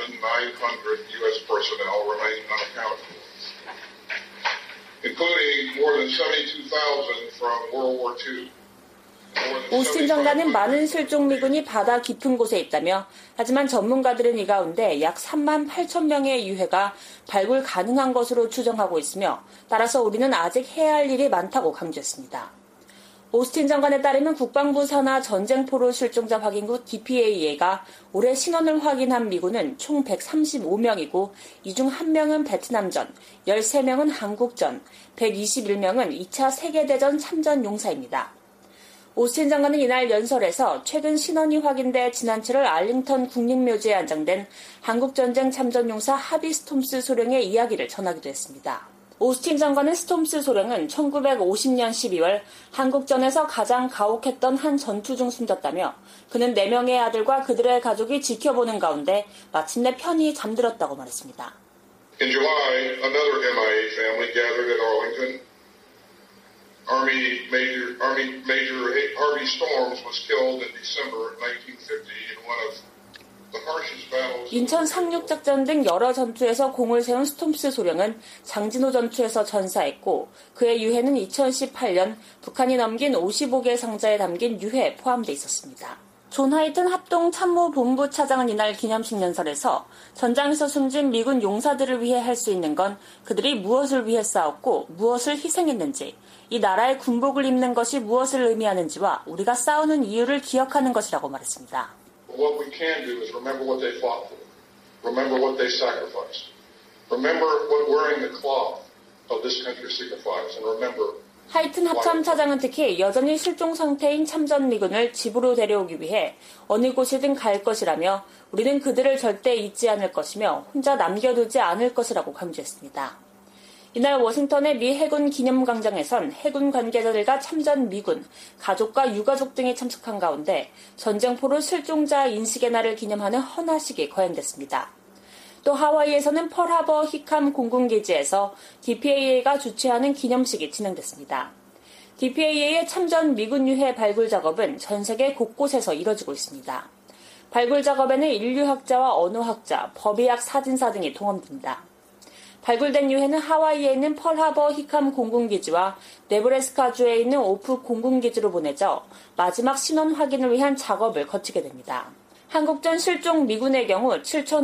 U.S. personnel remain unaccounted for, including more than 72,000 from World War II. 오스틴 장관은 많은 실종 미군이 바다 깊은 곳에 있다며 하지만 전문가들은 이 가운데 약 3만 8천 명의 유해가 발굴 가능한 것으로 추정하고 있으며 따라서 우리는 아직 해야 할 일이 많다고 강조했습니다. 오스틴 장관에 따르면 국방부 산하 전쟁포로 실종자 확인국 DPAEA가 올해 신원을 확인한 미군은 총 135명이고 이 중 1명은 베트남전, 13명은 한국전, 121명은 2차 세계대전 참전 용사입니다. 오스틴 장관은 이날 연설에서 최근 신원이 확인돼 지난 7월 알링턴 국립묘지에 안장된 한국전쟁 참전용사 하비 스톰스 소령의 이야기를 전하기도 했습니다. 오스틴 장관은 스톰스 소령은 1950년 12월 한국전에서 가장 가혹했던 한 전투 중 숨졌다며 그는 4명의 아들과 그들의 가족이 지켜보는 가운데 마침내 편히 잠들었다고 말했습니다. In July, another MIA family gathered at Arlington. Army Major Harvey Storms was killed in December 1950 in one of the harshest battles. 인천 상륙작전 등 여러 전투에서 공을 세운 스톰스 소령은 장진호 전투에서 전사했고 그의 유해는 2018년 북한이 넘긴 55개 상자에 담긴 유해에 포함돼 있었습니다. 존 하이튼 합동참모본부 차장은 이날 기념식 연설에서 전장에서 숨진 미군 용사들을 위해 할 수 있는 건 그들이 무엇을 위해 싸웠고 무엇을 희생했는지, 이 나라의 군복을 입는 것이 무엇을 의미하는지와 우리가 싸우는 이유를 기억하는 것이라고 말했습니다. What we can do is remember what they fought for. Remember what they sacrificed. Remember what wearing the cloth of this country signifies. And remember 하이튼 합참차장은 특히 여전히 실종 상태인 참전 미군을 집으로 데려오기 위해 어느 곳이든 갈 것이라며 우리는 그들을 절대 잊지 않을 것이며 혼자 남겨두지 않을 것이라고 강조했습니다. 이날 워싱턴의 미 해군 기념광장에선 해군 관계자들과 참전 미군, 가족과 유가족 등이 참석한 가운데 전쟁포로 실종자 인식의 날을 기념하는 헌화식이 거행됐습니다. 또 하와이에서는 펄하버 히캄 공군기지에서 DPAEA가 주최하는 기념식이 진행됐습니다. DPAEA의 참전 미군 유해 발굴 작업은 전 세계 곳곳에서 이뤄지고 있습니다. 발굴 작업에는 인류학자와 언어학자, 법의학 사진사 등이 동원됩니다. 발굴된 유해는 하와이에 있는 펄하버 히캄 공군기지와 네브래스카주에 있는 오프 공군기지로 보내져 마지막 신원 확인을 위한 작업을 거치게 됩니다. 한국전 실종 미군의 경우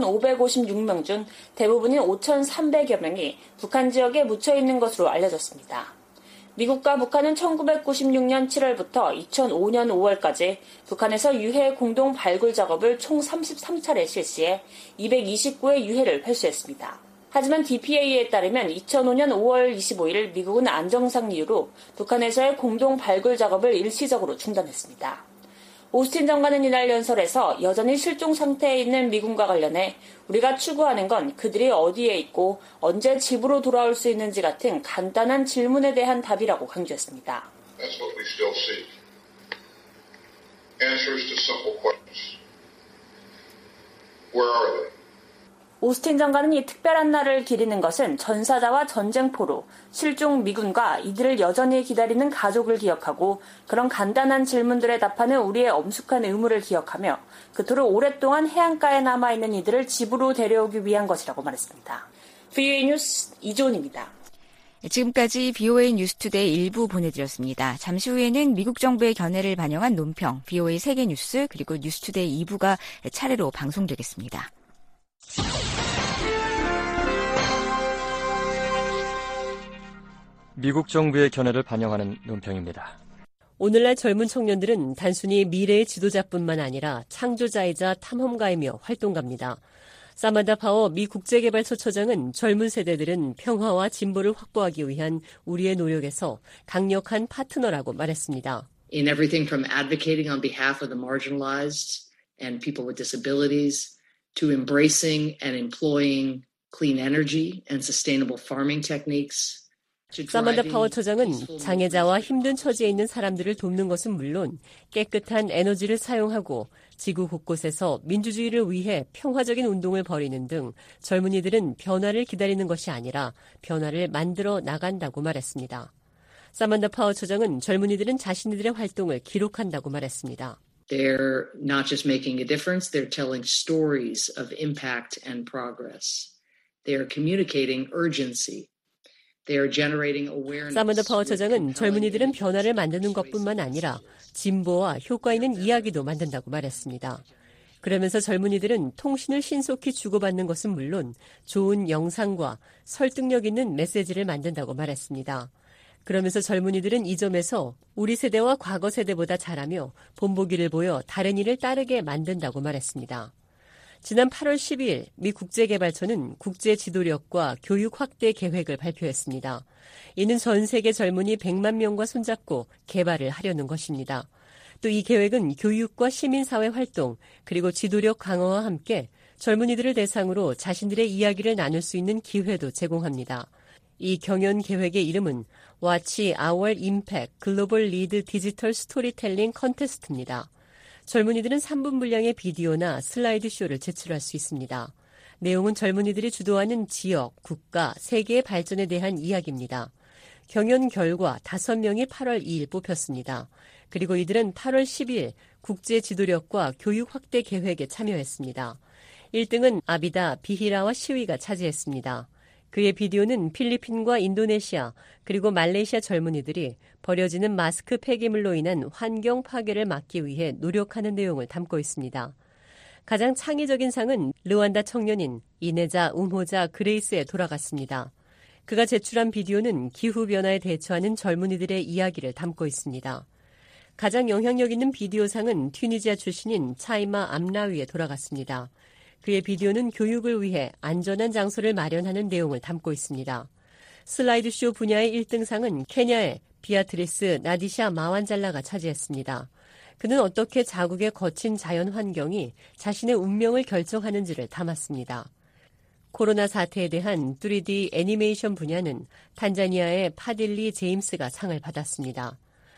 7,556명 중 대부분인 5,300여 명이 북한 지역에 묻혀 있는 것으로 알려졌습니다. 미국과 북한은 1996년 7월부터 2005년 5월까지 북한에서 유해 공동 발굴 작업을 총 33차례 실시해 229의 유해를 회수했습니다. 하지만 DPAEA에 따르면 2005년 5월 25일 미국은 안정상 이유로 북한에서의 공동 발굴 작업을 일시적으로 중단했습니다. 오스틴 장관은 이날 연설에서 여전히 실종 상태에 있는 미군과 관련해 우리가 추구하는 건 그들이 어디에 있고 언제 집으로 돌아올 수 있는지 같은 간단한 질문에 대한 답이라고 강조했습니다. That's what we still seek. Answers to simple questions. Where are they? 오스틴 장관은 이 특별한 날을 기리는 것은 전사자와 전쟁포로, 실종 미군과 이들을 여전히 기다리는 가족을 기억하고 그런 간단한 질문들에 답하는 우리의 엄숙한 의무를 기억하며 그토록 오랫동안 해안가에 남아있는 이들을 집으로 데려오기 위한 것이라고 말했습니다. VOA 뉴스 이조은입니다. 지금까지 BOA 뉴스투데이 일부 보내드렸습니다. 잠시 후에는 미국 정부의 견해를 반영한 논평, BOA 세계뉴스 그리고 뉴스투데이 2부가 차례로 방송되겠습니다. 미국 정부의 견해를 반영하는 논평입니다. 오늘날 젊은 청년들은 단순히 미래의 지도자뿐만 아니라 창조자이자 탐험가이며 활동가입니다. 사만다 파워 미 국제개발처 처장은 젊은 세대들은 평화와 진보를 확보하기 위한 우리의 노력에서 강력한 파트너라고 말했습니다. In everything from advocating on behalf of the marginalized and people with disabilities to embracing and employing clean energy and sustainable farming techniques. 사만다 파워 처장은 장애자와 힘든 처지에 있는 사람들을 돕는 것은 물론 깨끗한 에너지를 사용하고 지구 곳곳에서 민주주의를 위해 평화적인 운동을 벌이는 등 젊은이들은 변화를 기다리는 것이 아니라 변화를 만들어 나간다고 말했습니다. 사만다 파워 처장은 젊은이들은 자신들의 활동을 기록한다고 말했습니다. They're not just making a difference, they're telling stories of impact and progress. They're communicating urgency. 사만다 파워 처장은 젊은이들은 변화를 만드는 것뿐만 아니라 진보와 효과 있는 이야기도 만든다고 말했습니다. 그러면서 젊은이들은 통신을 신속히 주고받는 것은 물론 좋은 영상과 설득력 있는 메시지를 만든다고 말했습니다. 그러면서 젊은이들은 이 점에서 우리 세대와 과거 세대보다 잘하며 본보기를 보여 다른 일을 따르게 만든다고 말했습니다. 지난 8월 12일 미 국제개발처는 국제 지도력과 교육 확대 계획을 발표했습니다. 이는 전 세계 젊은이 100만 명과 손잡고 개발을 하려는 것입니다. 또 이 계획은 교육과 시민사회 활동 그리고 지도력 강화와 함께 젊은이들을 대상으로 자신들의 이야기를 나눌 수 있는 기회도 제공합니다. 이 경연 계획의 이름은 Watch Our Impact Global Lead Digital Storytelling Contest입니다. 젊은이들은 3분 분량의 비디오나 슬라이드 쇼를 제출할 수 있습니다. 내용은 젊은이들이 주도하는 지역, 국가, 세계의 발전에 대한 이야기입니다. 경연 결과 5명이 8월 2일 뽑혔습니다. 그리고 이들은 8월 10일 국제 지도력과 교육 확대 계획에 참여했습니다. 1등은 아비다 비히라와 시위가 차지했습니다. 그의 비디오는 필리핀과 인도네시아 그리고 말레이시아 젊은이들이 버려지는 마스크 폐기물로 인한 환경 파괴를 막기 위해 노력하는 내용을 담고 있습니다. 가장 창의적인 상은 르완다 청년인 이네자 우모자 그레이스에 돌아갔습니다. 그가 제출한 비디오는 기후변화에 대처하는 젊은이들의 이야기를 담고 있습니다. 가장 영향력 있는 비디오상은 튀니지아 출신인 차이마 암라위에 돌아갔습니다. 그의 비디오는 교육을 위해 안전한 장소를 마련하는 내용을 담고 있습니다. 슬라이드쇼 분야의 1등상은 케냐의 비아트리스 나디샤 마완잘라가 차지했습니다. 그는 어떻게 자국의 거친 자연 환경이 자신의 운명을 결정하는지를 담았습니다. 코로나 사태에 대한 3D 애니메이션 분야는 탄자니아의 파딜리 제임스가 상을 받았습니다.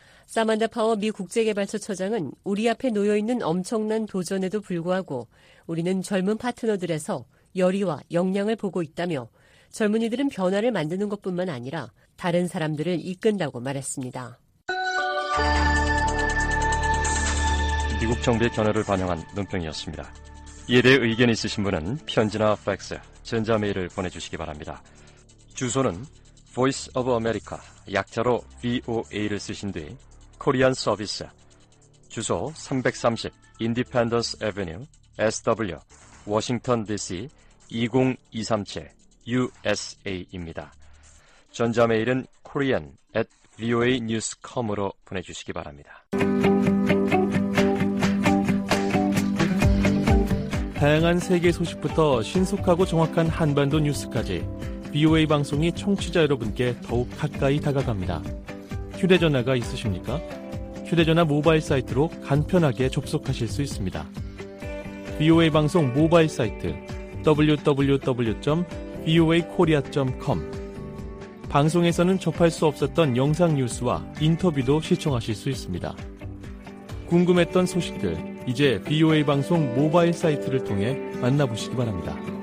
사만다 파워 미 국제개발처 처장은 우리 앞에 놓여있는 엄청난 도전에도 불구하고 우리는 젊은 파트너들에서 열의와 역량을 보고 있다며 젊은이들은 변화를 만드는 것뿐만 아니라 다른 사람들을 이끈다고 말했습니다. 미국 정부의 견해를 반영한 논평이었습니다. 이에 대해 의견이 있으신 분은 편지나 팩스, 전자메일을 보내주시기 바랍니다. 주소는 Voice of America, 약자로 VOA를 쓰신 뒤 코리안 서비스, 주소 330 Independence Avenue, SW, 워싱턴 DC 20237 USA입니다. 전자메일은 korean@voanews.com으로 보내주시기 바랍니다. 다양한 세계 소식부터 신속하고 정확한 한반도 뉴스까지 BOA 방송이 청취자 여러분께 더욱 가까이 다가갑니다. 휴대전화가 있으십니까? 휴대전화 모바일 사이트로 간편하게 접속하실 수 있습니다. BOA 방송 모바일 사이트 www.voakorea.com 방송에서는 접할 수 없었던 영상 뉴스와 인터뷰도 시청하실 수 있습니다. 궁금했던 소식들 이제 BOA 방송 모바일 사이트를 통해 만나보시기 바랍니다.